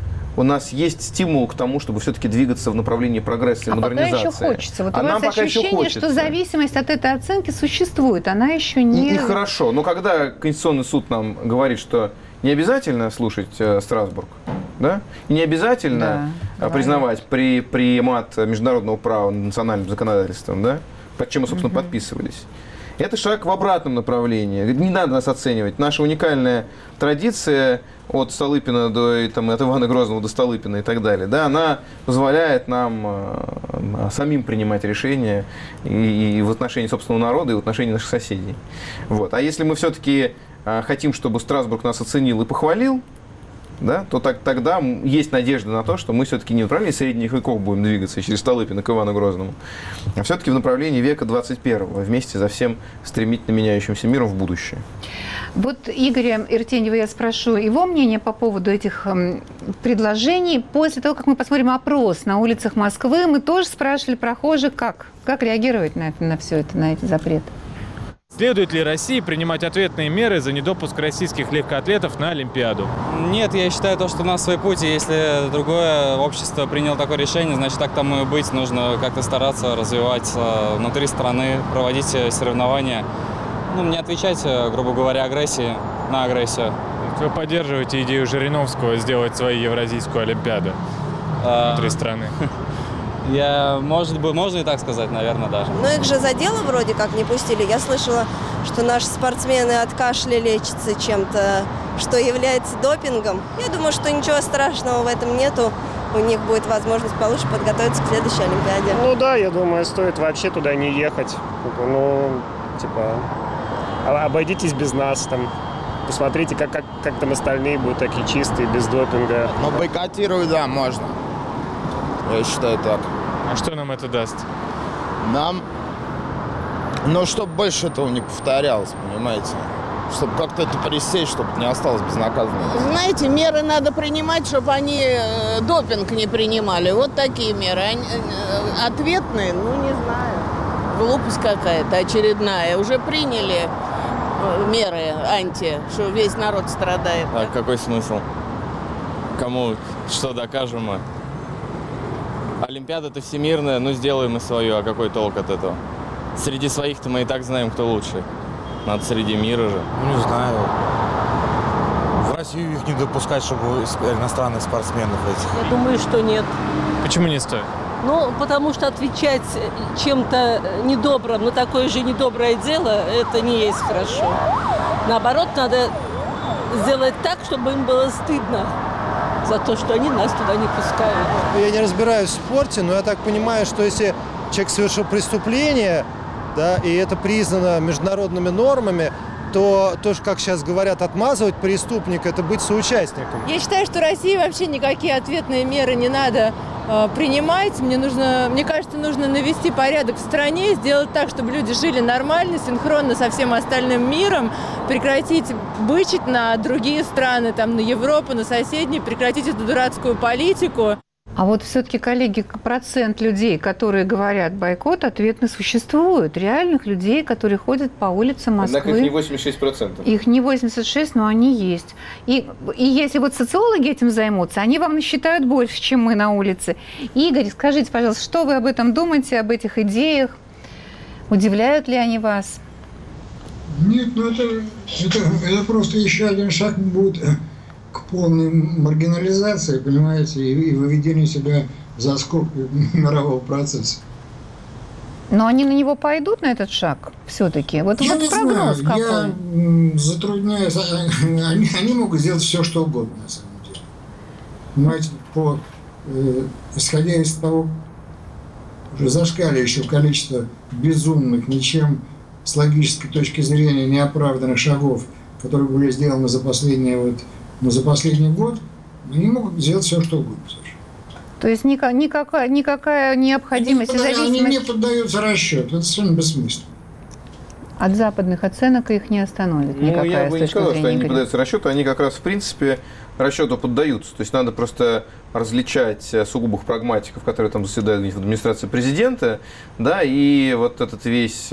у нас есть стимул к тому, чтобы все-таки двигаться в направлении прогресса и а модернизации. Пока еще хочется. Вот а у вас ощущение, что зависимость от этой оценки существует, она еще не... И, и хорошо, но когда Конституционный суд нам говорит, что не обязательно слушать э, Страсбург, да, и не обязательно да, признавать при, примат международного права над национальным законодательством, да, под чем мы, собственно, угу. подписывались. Это шаг в обратном направлении. Не надо нас оценивать. Наша уникальная традиция от Столыпина до там, от Ивана Грозного до Столыпина и так далее, да, она позволяет нам э, самим принимать решения и, и в отношении собственного народа, и в отношении наших соседей. Вот. А если мы все-таки э, хотим, чтобы Страсбург нас оценил и похвалил, да, то так, тогда есть надежда на то, что мы все-таки не в направлении средних веков будем двигаться через Столыпина к Ивану Грозному, а все-таки в направлении века двадцать первого, вместе за всем стремительно меняющимся миром в будущее. Вот Игоря Иртеньева я спрошу его мнение по поводу этих э, предложений. После того, как мы посмотрим опрос на улицах Москвы, мы тоже спрашивали прохожих, как, как реагировать на, на все это, на эти запреты. Следует ли России принимать ответные меры за недопуск российских легкоатлетов на Олимпиаду? Нет, я считаю, то, что у нас свой путь, и если другое общество приняло такое решение, значит, так тому и быть. Нужно как-то стараться развивать внутри страны, проводить соревнования. Ну, не отвечать, грубо говоря, агрессии на агрессию. Вы поддерживаете идею Жириновского сделать свою Евразийскую Олимпиаду а... внутри страны? Я, может быть, можно и так сказать, наверное, даже. Но их же за дело вроде как не пустили. Я слышала, что наши спортсмены от кашля лечатся чем-то, что является допингом. Я думаю, что ничего страшного в этом нету. У них будет возможность получше подготовиться к следующей Олимпиаде. Ну да, я думаю, стоит вообще туда не ехать. Ну, типа, обойдитесь без нас там. Посмотрите, как, как, как там остальные будут такие чистые, без допинга. Ну, бойкотировать, да, можно. Я считаю так. А что нам это даст? Нам, ну, чтобы больше этого не повторялось, понимаете? Чтобы как-то это пресечь, чтобы не осталось безнаказанно. Знаете, меры надо принимать, чтобы они э, допинг не принимали. Вот такие меры. Они, э, ответные, ну, не знаю. Глупость какая-то очередная. Уже приняли э, меры анти, что весь народ страдает. А какой смысл? Кому что докажем мы? Олимпиада-то всемирная, ну сделаем мы свою, а какой толк от этого? Среди своих-то мы и так знаем, кто лучше. Надо среди мира же. Ну, не знаю. В Россию их не допускать, чтобы иностранных спортсменов этих. Я думаю, что нет. Почему не стоит? Ну, потому что отвечать чем-то недобрым на такое же недоброе дело, это не есть хорошо. Наоборот, надо сделать так, чтобы им было стыдно за то, что они нас туда не пускают. Я не разбираюсь в спорте, но я так понимаю, что если человек совершил преступление, да, и это признано международными нормами, то тоже, как сейчас говорят, отмазывать преступника – это быть соучастником. Я считаю, что России вообще никакие ответные меры не надо э, принимать. Мне, нужно, мне кажется, нужно навести порядок в стране, сделать так, чтобы люди жили нормально, синхронно со всем остальным миром, прекратить бычить на другие страны, там, на Европу, на соседние, прекратить эту дурацкую политику. А вот все-таки, коллеги, процент людей, которые говорят бойкот, ответно существует. Реальных людей, которые ходят по улицам Москвы. Однако их не восемьдесят шесть процентов. Их не восемьдесят шесть, но они есть. И, и если вот социологи этим займутся, они вам насчитают больше, чем мы на улице. Игорь, скажите, пожалуйста, что вы об этом думаете, об этих идеях? Удивляют ли они вас? Нет, ну это, это, это просто еще один шаг будет к полной маргинализации, понимаете, и, и выведению себя за скобки мирового процесса. Но они на него пойдут, на этот шаг, все-таки? Вот, я вот не прогноз знаю, какой? Я затрудняюсь. Они, они могут сделать все, что угодно, на самом деле. Понимаете, по, э, исходя из того, уже зашкаливающего количества безумных, ничем с логической точки зрения неоправданных шагов, которые были сделаны за последние вот, но за последний год, Они могут сделать все, что угодно. То есть никак, никакая, никакая необходимость и зависимость... Они не поддаются расчету, это совершенно бессмысленно. От западных оценок их не остановит ну, никакая. Я бы не сказал, что они не поддаются расчету, они как раз в принципе расчету поддаются. То есть надо просто различать сугубых прагматиков, которые там заседают в администрации президента, да, и вот этот весь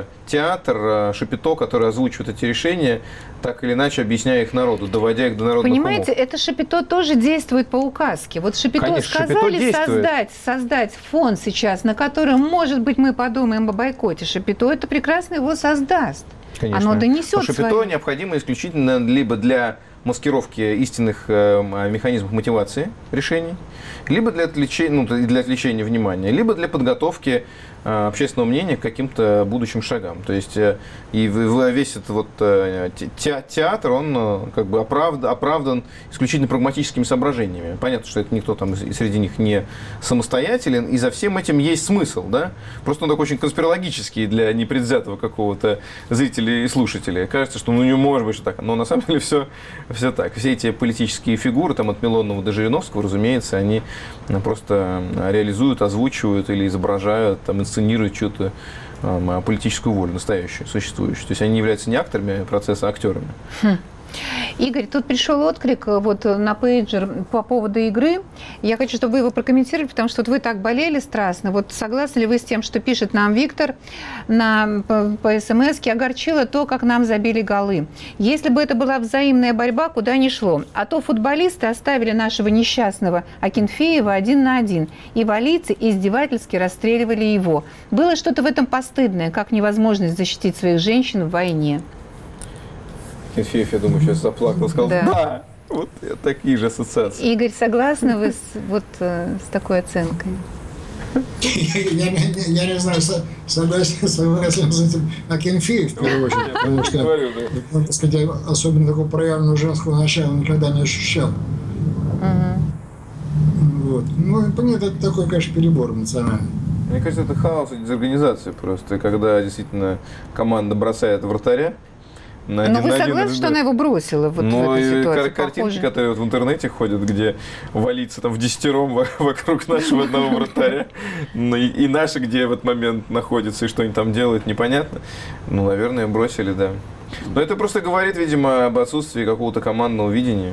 театр, шапито, который озвучивает эти решения, так или иначе объясняя их народу, доводя их до народных Понимаете, умов. это шапито тоже действует по указке. Вот шапито Конечно, сказали шапито создать, создать фонд сейчас, на котором, может быть, мы подумаем о бойкоте. Шапито это прекрасно его создаст. Конечно. Оно донесет шапито свою... необходимо исключительно либо для маскировки истинных э, механизмов мотивации решений, либо для отвлечения, ну, для отвлечения внимания, либо для подготовки э, общественного мнения к каким-то будущим шагам. То есть э, и весь этот вот э, те, театр, он э, как бы оправдан, оправдан исключительно прагматическими соображениями. Понятно, что это никто там среди них не самостоятелен, и за всем этим есть смысл, да? Просто он такой очень конспирологический для непредвзятого какого-то зрителя и слушателя. Кажется, что ну не может быть, что так. Но на самом деле все Все так. Все эти политические фигуры, там, от Милонова до Жириновского, разумеется, они просто реализуют, озвучивают или изображают, там, инсценируют что-то, э, политическую волю, настоящую, существующую. То есть они не являются не акторами процесса, а актерами. Хм. Игорь, тут пришел отклик вот на пейджер по поводу игры. Я хочу, чтобы вы его прокомментировали, потому что вот вы так болели страстно. Вот согласны ли вы с тем, что пишет нам Виктор на, по, по смс-ке? Огорчило то, как нам забили голы. Если бы это была взаимная борьба, куда ни шло. А то футболисты оставили нашего несчастного Акинфеева один на один. И валийцы издевательски расстреливали его. Было что-то в этом постыдное, как невозможность защитить своих женщин в войне. Акинфеев, я думаю, сейчас заплакал, сказал, да, да вот такие же ассоциации. Игорь, согласны вы с, вот, с такой оценкой? Я, я, я не знаю, согласен, согласен с этим Акинфеев, в первую очередь, потому что, говорю, да. так сказать, особенно такого проявленного женского начала никогда не ощущал. Uh-huh. Вот. Ну, нет, это такой, конечно, перебор эмоциональный. Мне кажется, это хаос и дезорганизация просто, когда действительно команда бросает вратаря. Но вы согласны, что она его бросила вот ну, в этой ситуации? Картинки, похоже. которые вот в интернете ходят, где валится там в десятером вокруг нашего одного вратаря, и наши, где в этот момент находятся и что они там делают, непонятно. Ну, наверное, бросили, да. Но это просто говорит, видимо, об отсутствии какого-то командного видения.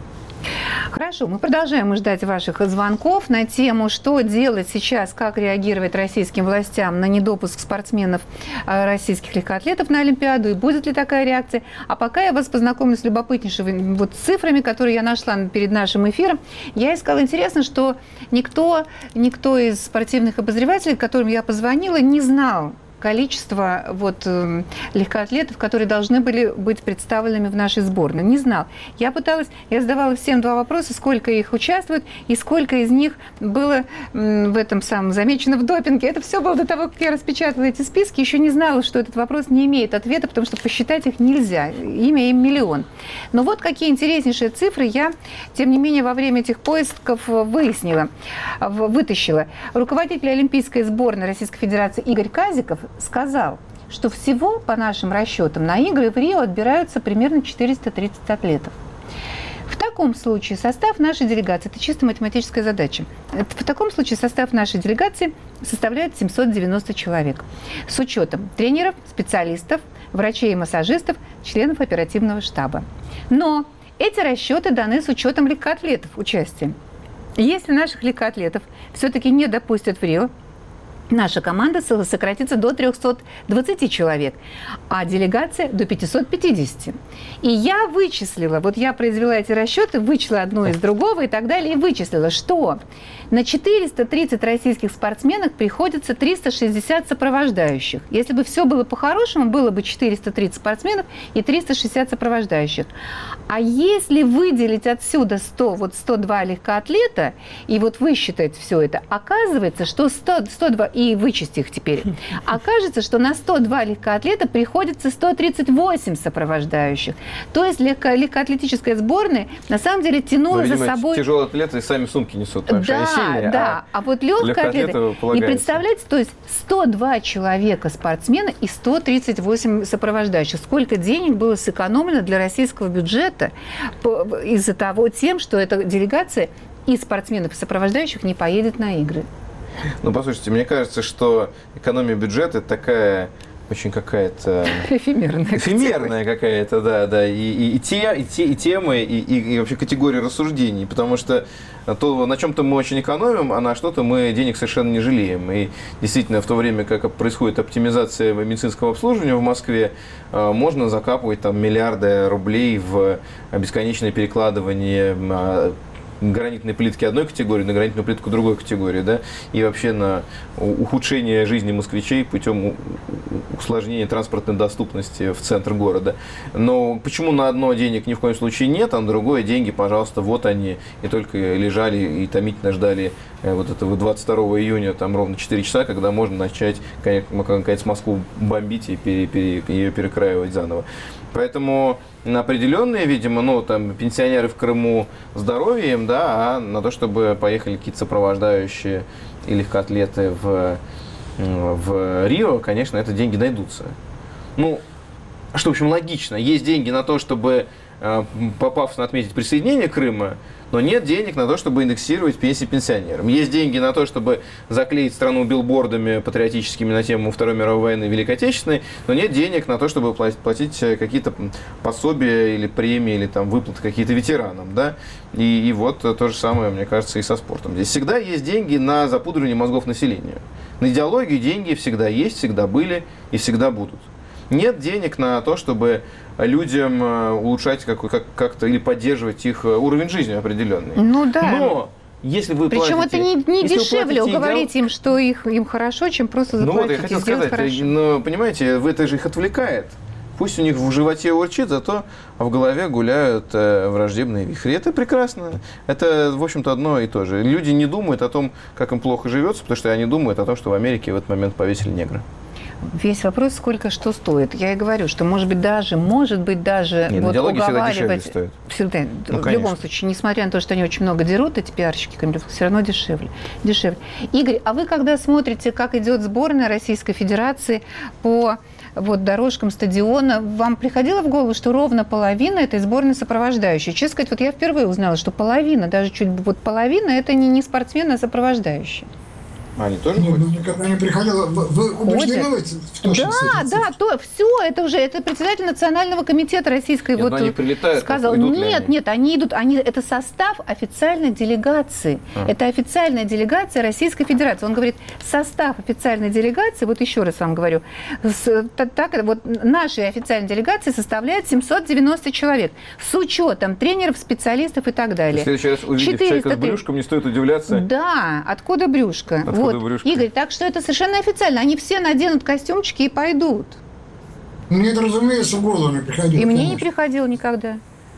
Хорошо, мы продолжаем ждать ваших звонков на тему, что делать сейчас, как реагировать российским властям на недопуск спортсменов, российских легкоатлетов на Олимпиаду, и будет ли такая реакция. А пока я вас познакомлю с любопытнейшими вот цифрами, которые я нашла перед нашим эфиром. Я искала, интересно, что никто, никто из спортивных обозревателей, которым я позвонила, не знал количество вот, э, легкоатлетов, которые должны были быть представленными в нашей сборной. Не знал. Я пыталась, я задавала всем два вопроса, сколько их участвует и сколько из них было м, в этом самом замечено в допинге. Это все было до того, как я распечатала эти списки. Еще не знала, что этот вопрос не имеет ответа, потому что посчитать их нельзя. Имя им миллион. Но вот какие интереснейшие цифры я, тем не менее, во время этих поисков выяснила, вытащила. Руководитель Олимпийской сборной Российской Федерации Игорь Казиков сказал, что всего, по нашим расчетам, на игры в Рио отбираются примерно четыреста тридцать атлетов. В таком случае состав нашей делегации, это чисто математическая задача, в таком случае состав нашей делегации составляет семьсот девяносто человек. С учетом тренеров, специалистов, врачей и массажистов, членов оперативного штаба. Но эти расчеты даны с учетом легкоатлетов участия. Если наших легкоатлетов все-таки не допустят в Рио, наша команда сократится до трехсот двадцати человек, а делегация до пятисот пятидесяти. И я вычислила, вот я произвела эти расчеты, вычла одно из другого и так далее, и вычислила, что на четыреста тридцать российских спортсменов приходится триста шестьдесят сопровождающих. Если бы все было по-хорошему, было бы четыреста тридцать спортсменов и триста шестьдесят сопровождающих. А если выделить отсюда сто, вот сто два легкоатлета и вот высчитать все это, оказывается, что сто, сто два и вычесть их теперь. Окажется, что на сто два легкоатлета приходится сто тридцать восемь сопровождающих. То есть легко, легкоатлетическая сборная на самом деле тянула Но, видимо, за собой... тяжелые атлеты сами сумки несут, потому что да, они сильные, да. А, а вот легкоатлеты... И представляете, то есть сто два человека спортсмена и сто тридцать восемь сопровождающих. Сколько денег было сэкономлено для российского бюджета из-за того, тем, что эта делегация и спортсменов, и сопровождающих не поедет на игры. Ну, послушайте, мне кажется, что экономия бюджета – это такая очень какая-то… Эфемерная. Эфемерная какая-то, да, да. И, и, и, те, и, те, и темы, и, и, и вообще категории рассуждений. Потому что то, на чем-то мы очень экономим, а на что-то мы денег совершенно не жалеем. И действительно, в то время, как происходит оптимизация медицинского обслуживания в Москве, можно закапывать там миллиарды рублей в бесконечное перекладывание гранитной плитки одной категории на гранитную плитку другой категории, да, и вообще на ухудшение жизни москвичей путем усложнения транспортной доступности в центр города. Но почему на одно денег ни в коем случае нет, а на другое деньги, пожалуйста, вот они, и только лежали и томительно ждали вот этого двадцать второго июня, там ровно четыре часа, когда можно начать, наконец, Москву бомбить и пере, пере, ее перекраивать заново. Поэтому на определенные, видимо, ну, там, пенсионеры в Крыму здоровьем, да, а на то, чтобы поехали какие-то сопровождающие и легкоатлеты в, в Рио, конечно, это деньги найдутся. Ну, что, в общем, логично. Есть деньги на то, чтобы, попав, отметить присоединение Крыма, но нет денег на то, чтобы индексировать пенсии пенсионерам. Есть деньги на то, чтобы заклеить страну билбордами патриотическими на тему Второй мировой войны и Великой Отечественной, но нет денег на то, чтобы платить какие-то пособия или премии, или там выплаты какие-то ветеранам. Да? И, и вот то же самое, мне кажется, и со спортом. Здесь всегда есть деньги на запудривание мозгов населению. На идеологию деньги всегда есть, всегда были и всегда будут. Нет денег на то, чтобы людям улучшать как- как- как-то или поддерживать их уровень жизни определенный. Ну да. Но если вы Причем платите, это не, не если дешевле вы уговорить им, что их, им хорошо, чем просто заплатить. Ну вот, я хотел сказать, хорошо. но, понимаете, вы это же их отвлекает. Пусть у них в животе урчит, зато в голове гуляют э, враждебные вихри. Это прекрасно. Это, в общем-то, одно и то же. Люди не думают о том, как им плохо живется, потому что они думают о том, что в Америке в этот момент повесили негра. Весь вопрос, сколько что стоит. Я и говорю, что, может быть, даже, может быть, даже Нет, вот диалоги всегда дешевле уговаривать... стоят. Всегда. Ну, в конечно. любом случае, несмотря на то, что они очень много дерут, эти пиарщики, все равно дешевле. дешевле. Игорь, а вы когда смотрите, как идет сборная Российской Федерации по вот, дорожкам стадиона, вам приходило в голову, что ровно половина этой сборной сопровождающей? Честно сказать, вот я впервые узнала, что половина, даже чуть вот половина, это не, не спортсмены, а сопровождающие. Они тоже ну, никогда не приходило. Вы убеждены в точности? Да, да, то, все, это уже, это председатель Национального комитета российской Нет, вот они прилетают, сказал. Нет, они? нет, они идут, они, это состав официальной делегации. А. Это официальная делегация Российской Федерации. Он говорит, состав официальной делегации, вот еще раз вам говорю, с, так, вот нашей официальной делегации составляет семьсот девяносто человек, с учетом тренеров, специалистов и так далее. В следующий раз увидев человека с брюшком, не стоит удивляться. Да, откуда брюшко? Откуда вот. брюшко? Игорь, так что это совершенно официально. Они все наденут костюмчики и пойдут. Мне это, разумеется, в голову не приходило. И мне конечно. не приходило никогда.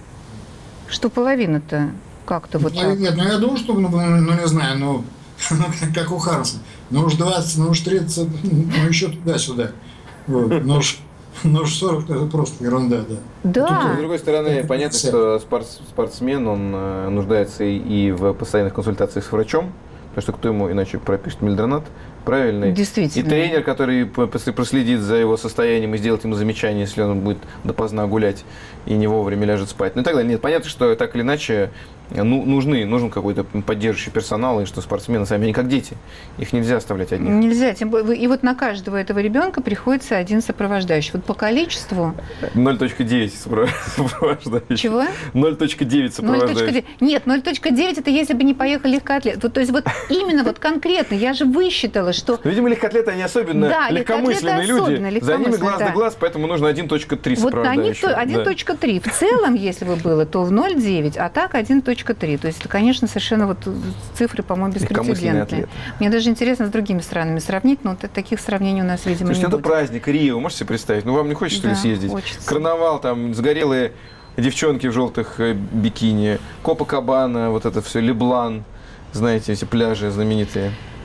Что половина-то как-то вот нет, так. Нет, ну я думаю, что, ну, ну не знаю, ну, как у Хармса. Ну уж двадцать, ну уж тридцать, ну еще туда-сюда. Вот. Ну уж Ну, сорок это просто ерунда, да. Да. Тут, с другой стороны, понятно, что спорт, спортсмен, он э, нуждается и, и в постоянных консультациях с врачом, потому что кто ему иначе пропишет мельдронат правильный. Действительно. И тренер, который проследит за его состоянием и сделает ему замечание, если он будет допоздна гулять и не вовремя ляжет спать. Ну и так далее. Нет, понятно, что так или иначе ну, нужны, нужен какой-то поддерживающий персонал, и что спортсмены сами не как дети. Их нельзя оставлять одних. Нельзя. Тем более, и вот на каждого этого ребенка приходится один сопровождающий. Вот по количеству... ноль целых девять сопровождающих. Чего? ноль целых девять сопровождающих. Нет, ноль целых девять это если бы не поехали легкоатлеты. Вот, то есть вот именно вот конкретно, я же высчитала, что... Ну, видимо, легкоатлеты, они особенно да, легкомысленные люди. Особенно За ними глаз да. да глаз, поэтому нужно один целых три сопровождающих. Вот один целых три. Да. В целом, если бы было, то в ноль целых девять, а так один целых три. То есть это, конечно, совершенно вот цифры, по-моему, беспрецедентные. Мне даже интересно с другими странами сравнить, но вот таких сравнений у нас, видимо, Слушайте, не это будет. праздник, Рио, можете себе представить? Ну, вам не хочется, да, что ли, съездить? Хочется. Карнавал, там, сгорелые девчонки в желтых бикини, Копакабана, вот это все, Леблан, знаете, эти пляжи знаменитые.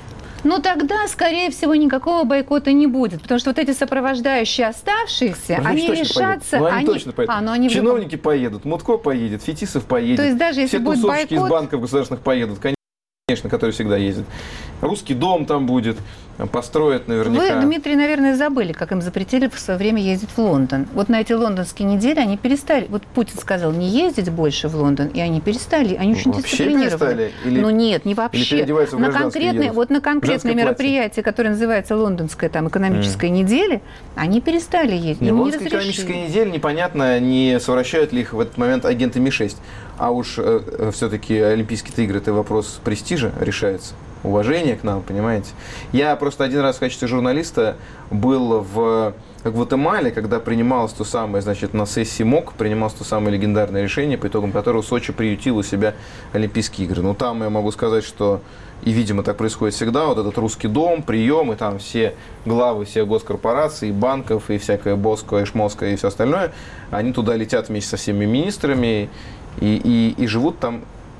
Ну, тогда, скорее всего, никакого бойкота не будет, потому что вот эти сопровождающие оставшиеся, Ну, они лишатся... Ну, они, они... точно поедут. А, ну, они Чиновники в... поедут, Мутко поедет, Фетисов поедет. То есть даже если все будет тусовщики бойкот... из банков государственных поедут, конечно, которые всегда ездят. Русский дом там будет, построят наверняка. Вы, Дмитрий, наверное, забыли, как им запретили в свое время ездить в Лондон. Вот на эти лондонские недели они перестали. Вот Путин сказал не ездить больше в Лондон, и они перестали. Они очень вообще дисциплинированы. Или, ну нет, не вообще. Или на конкретные, вот на конкретное мероприятие, которое называется лондонская там, экономическая mm. неделя, они перестали ездить. Не, им лондонская не экономическая неделя, непонятно, не совращают ли их в этот момент агенты Ми шесть. А уж э, все-таки Олимпийские игры – это вопрос престижа решается. Уважение к нам, понимаете? Я просто один раз в качестве журналиста был в Гватемале, когда принималось то самое, значит, на сессии МОК принималось то самое легендарное решение, по итогам которого Сочи приютил у себя Олимпийские игры. Но там я могу сказать, что, и, видимо, так происходит всегда, вот этот русский дом, прием, и там все главы всех госкорпораций, банков, и всякое Боско, и Шмоско, и все остальное, они туда летят вместе со всеми министрами и, и, и живут там,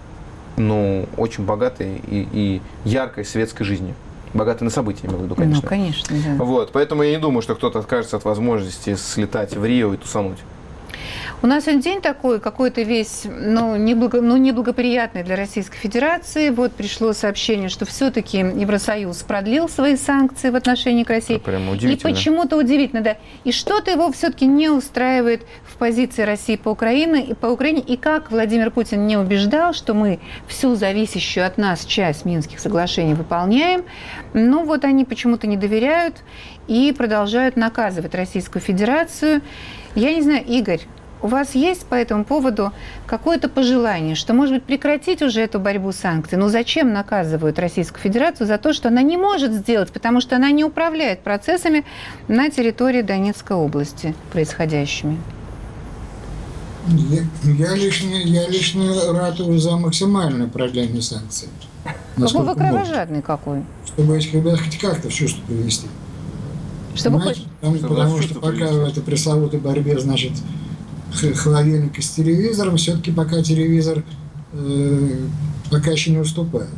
ну, очень богатой и, и яркой светской жизнью. Богатой на события, я имею в виду, конечно. Ну, конечно, да. Вот, поэтому я не думаю, что кто-то откажется от возможности слетать в Рио и тусануть. У нас сегодня день такой, какой-то весь, ну, неблаго, ну, неблагоприятный для Российской Федерации. Вот пришло сообщение, что все-таки Евросоюз продлил свои санкции в отношении к России. Прямо удивительно. И почему-то удивительно, да. И что-то его все-таки не устраивает в позиции России по Украине, и по Украине. И как Владимир Путин не убеждал, что мы всю зависящую от нас часть Минских соглашений выполняем, ну вот они почему-то не доверяют и продолжают наказывать Российскую Федерацию. Я не знаю, Игорь, у вас есть по этому поводу какое-то пожелание, что, может быть, прекратить уже эту борьбу с санкциями? Ну, зачем наказывают Российскую Федерацию за то, что она не может сделать, потому что она не управляет процессами на территории Донецкой области происходящими? Я, я, лично, я лично ратую за максимальное продление санкций. Какой вы кровожадный какой? Чтобы этих ребят хоть как-то в чувство привести. Чтобы хоть... Потому, потому что пока в этой пресловутой борьбе, значит, холодильник с телевизором, все-таки пока телевизор э, пока еще не уступает.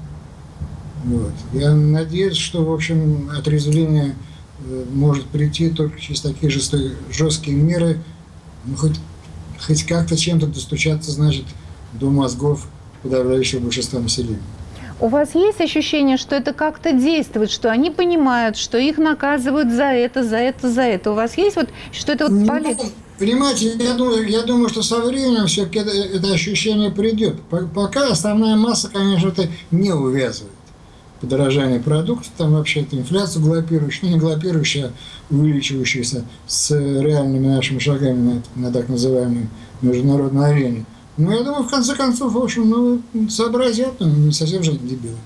Вот. Я надеюсь, что, в общем, отрезвление э, может прийти только через такие жестокие, жесткие меры, ну, хоть, хоть как-то чем-то достучаться, значит, до мозгов подавляющего большинства населения. У вас есть ощущение, что это как-то действует, что они понимают, что их наказывают за это, за это, за это? У вас есть вот, что это вот полезно? Понимаете, я думаю, я думаю, что со временем все-таки это, это ощущение придет. Пока основная масса, конечно, это не увязывает. Подорожание продуктов, там вообще это инфляция галопирующая, не галопирующая, а увеличивающаяся с реальными нашими шагами на, на так называемой международной арене. Ну, я думаю, в конце концов, в общем, ну, сообразят, ну, не совсем же дебилы.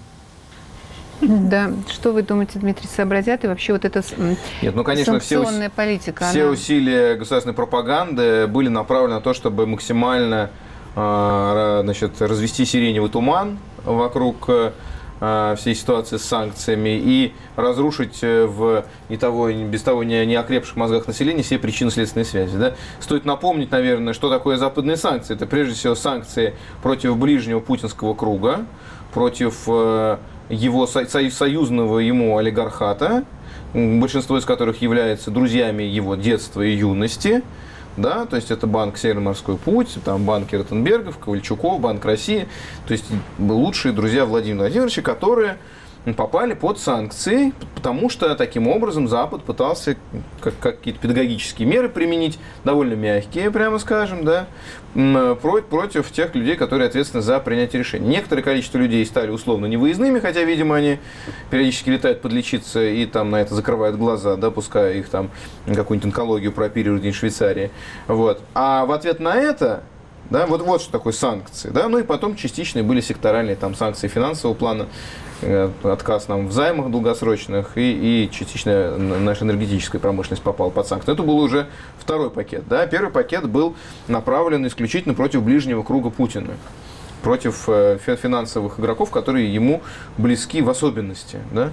Да, что вы думаете, Дмитрий, сообразят? И вообще вот эта Нет, ну, конечно, санкционная все, политика? Все она... усилия государственной пропаганды были направлены на то, чтобы максимально значит, развести сиреневый туман вокруг всей ситуации с санкциями и разрушить в и того, и без того не, не окрепших мозгах населения все причинно-следственные связи. Да? Стоит напомнить, наверное, что такое западные санкции. Это прежде всего санкции против ближнего путинского круга, против его союзного ему олигархата, большинство из которых являются друзьями его детства и юности. Да, то есть это банк Североморской путь, там банки Ротенбергов, Ковальчуков, Банк России, то есть лучшие друзья Владимира Владимировича, которые попали под санкции, потому что таким образом Запад пытался как, какие-то педагогические меры применить, довольно мягкие, прямо скажем, да, против тех людей, которые ответственны за принятие решений. Некоторое количество людей стали условно невыездными, хотя, видимо, они периодически летают подлечиться и там на это закрывают глаза, да, пускай их там какую-нибудь онкологию прооперируют в Швейцарии. Вот. А в ответ на это, да, вот, вот что такое санкции. Да? Ну и потом частичные были секторальные там, санкции финансового плана, э, отказ нам в займах долгосрочных, и, и частично наша энергетическая промышленность попала под санкции. Это был уже второй пакет. Да? Первый пакет был направлен исключительно против ближнего круга Путина, против э, финансовых игроков, которые ему близки в особенности. Да?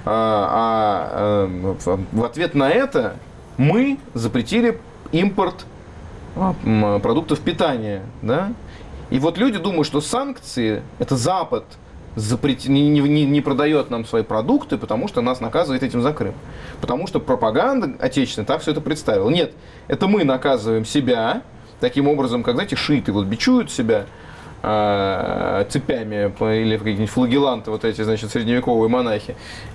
А, а э, в ответ на это мы запретили импорт продуктов питания, да? И вот люди думают, что санкции – это Запад запрет... не, не, не продает нам свои продукты, потому что нас наказывает этим за Крым. Потому что пропаганда отечественная так все это представила. Нет, это мы наказываем себя таким образом, как, знаете, шииты вот бичуют себя э, цепями или какие-нибудь флагеланты, вот эти, значит, средневековые монахи,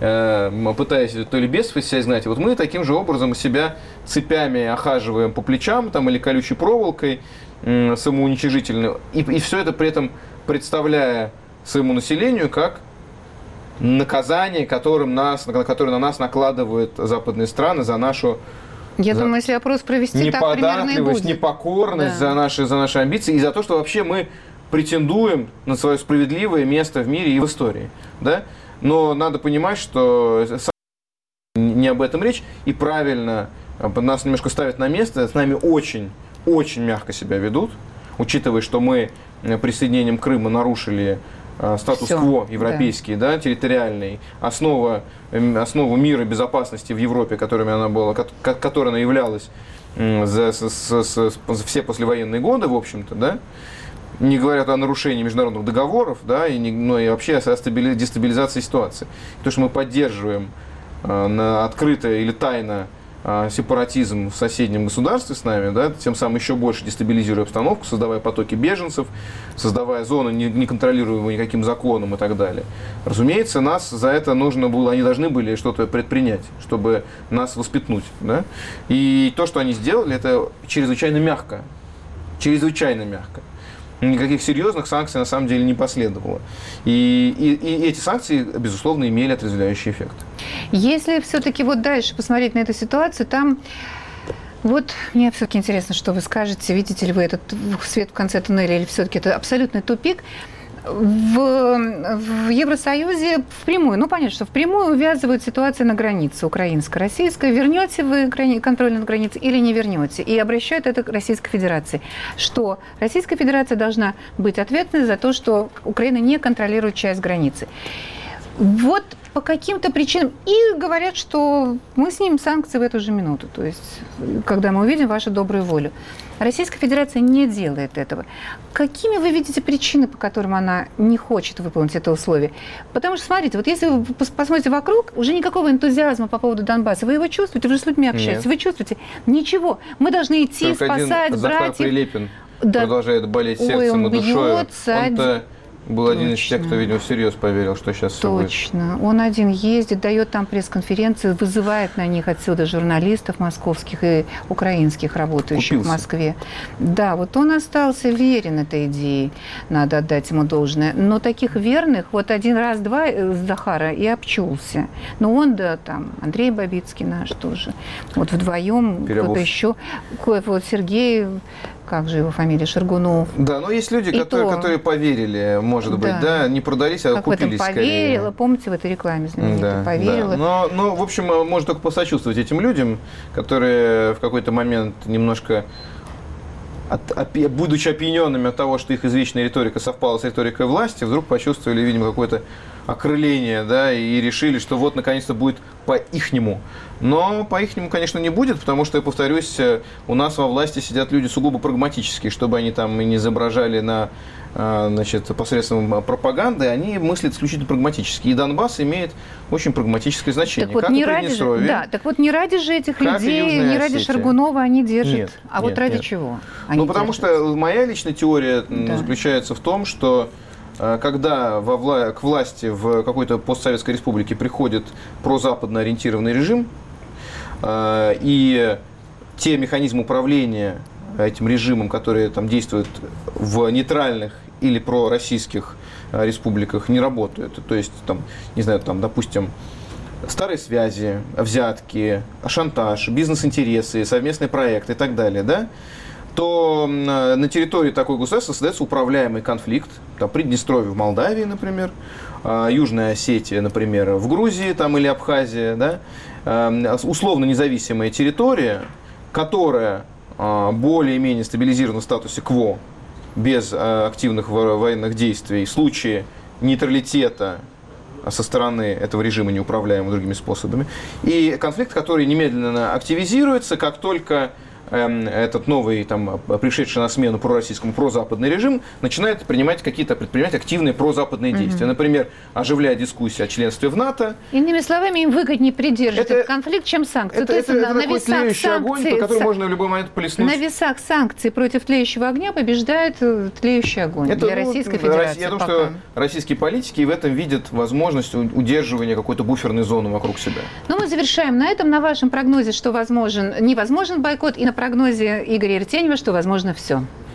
э, пытаясь то ли бесов из себя изгнать. Вот мы таким же образом себя цепями охаживаем по плечам там, или колючей проволокой э, самоуничижительной. И, и все это при этом представляя своему населению как наказание, которым нас, которое на нас накладывают западные страны за нашу Я за думаю, если опрос провести, так примерно и будет. Непокорность, да. за, наши, за наши амбиции и за то, что вообще мы претендуем на свое справедливое место в мире и в истории. Да? Но надо понимать, что не об этом речь, и правильно нас немножко ставят на место, с нами очень, очень мягко себя ведут, учитывая, что мы присоединением Крыма нарушили статус-кво европейский, да. Да, территориальный, основа, основу мира и безопасности в Европе, которыми она была, которой она являлась за, за, за, за все послевоенные годы, в общем-то, да, не говоря о нарушении международных договоров, да, и не, но и вообще о дестабилизации ситуации. То, что мы поддерживаем на открыто или тайно сепаратизм в соседнем государстве с нами, да, тем самым еще больше дестабилизируя обстановку, создавая потоки беженцев, создавая зоны, неконтролируемые никаким законом и так далее. Разумеется, нас за это нужно было, они должны были что-то предпринять, чтобы нас воспитнуть. Да? И то, что они сделали, это чрезвычайно мягко. Чрезвычайно мягко. Никаких серьезных санкций на самом деле не последовало. И, и, и эти санкции, безусловно, имели отрезвляющий эффект. Если все-таки вот дальше посмотреть на эту ситуацию, там вот мне все-таки интересно, что вы скажете, видите ли вы этот свет в конце туннеля или все-таки это абсолютный тупик. В, в Евросоюзе впрямую, ну понятно, что впрямую увязывают ситуацию на границе украинско-российской. Вернете вы контроль над границей или не вернете? И обращают это к Российской Федерации. Что Российская Федерация должна быть ответственной за то, что Украина не контролирует часть границы. Вот по каким-то причинам. И говорят, что мы снимем санкции в эту же минуту. То есть, когда мы увидим вашу добрую волю. Российская Федерация не делает этого. Какими вы видите причины, по которым она не хочет выполнить это условие? Потому что, смотрите, вот если вы посмотрите вокруг, уже никакого энтузиазма по поводу Донбасса. Вы его чувствуете? Вы же с людьми общаетесь. Нет. Вы чувствуете? Ничего. Мы должны идти, только спасать, один братьев. Захар Прилепин да. продолжает болеть сердцем. Ой, и душой. Он-то был Точно. один из тех, кто, видимо, всерьез поверил, что сейчас все будет. Точно. Он один ездит, дает там пресс-конференции, вызывает на них отсюда журналистов московских и украинских, работающих Купился. в Москве. Да, вот он остался верен этой идее, надо отдать ему должное. Но таких верных, вот один раз, два Захара и обчулся. Но он, да, там, Андрей Бабицкий наш тоже. Вот вдвоем, кто-то еще, вот Сергей... Как же его фамилия? Шаргунов. Да, но есть люди, которые, то... которые поверили, может быть, да, да не продались, а как купились в этом поверила, скорее. Помните, в этой рекламе знаменитой, да, поверила. Да. Но, но, в общем, можно только посочувствовать этим людям, которые в какой-то момент немножко, от, опи, будучи опьяненными от того, что их извечная риторика совпала с риторикой власти, вдруг почувствовали, видимо, какое-то окрыление, да, и решили, что вот, наконец-то, будет по-ихнему. Но по-ихнему, конечно, не будет, потому что, я повторюсь, у нас во власти сидят люди сугубо прагматические, чтобы они там и не изображали на, значит, посредством пропаганды, они мыслят исключительно прагматически. И Донбасс имеет очень прагматическое значение. Так вот, как не и ради же, да, так вот не ради же этих людей, не ради Шаргунова они держат. Нет, а нет, вот ради нет. чего? Они ну, потому держат? что моя личная теория да. заключается в том, что когда во вла- к власти в какой-то постсоветской республике приходит прозападно ориентированный режим, э, и те механизмы управления этим режимом, которые там действуют в нейтральных или пророссийских э, республиках, не работают. То есть, там, не знаю, там, допустим, старые связи, взятки, шантаж, бизнес-интересы, совместные проекты и так далее, да? То на территории такой государства создается управляемый конфликт, там, Приднестровье в Молдавии, например, Южная Осетия, например, в Грузии там, или Абхазия, да, условно независимая территория, которая более-менее стабилизирована в статусе КВО, без активных военных действий, в случае нейтралитета со стороны этого режима, неуправляемого другими способами, и конфликт, который немедленно активизируется, как только э, этот новый, там, пришедший на смену пророссийскому, прозападный режим начинает принимать какие-то, предпринимать активные прозападные mm-hmm. действия. Например, оживляя дискуссии о членстве в НАТО. Иными словами, им выгоднее придерживать это, этот конфликт, чем санкции. Это, То есть это, на, это на такой весах тлеющий огонь, санкций, по которому можно в любой момент плеснуть. На весах санкций против тлеющего огня побеждает тлеющий огонь это, для ну, Российской Федерации. Я думаю, пока. что российские политики в этом видят возможность удерживания какой-то буферной зоны вокруг себя. Ну, мы завершаем на этом. На вашем прогнозе, что возможен, невозможен бойкот, и на прогнозе Игоря Ертенева, что возможно все.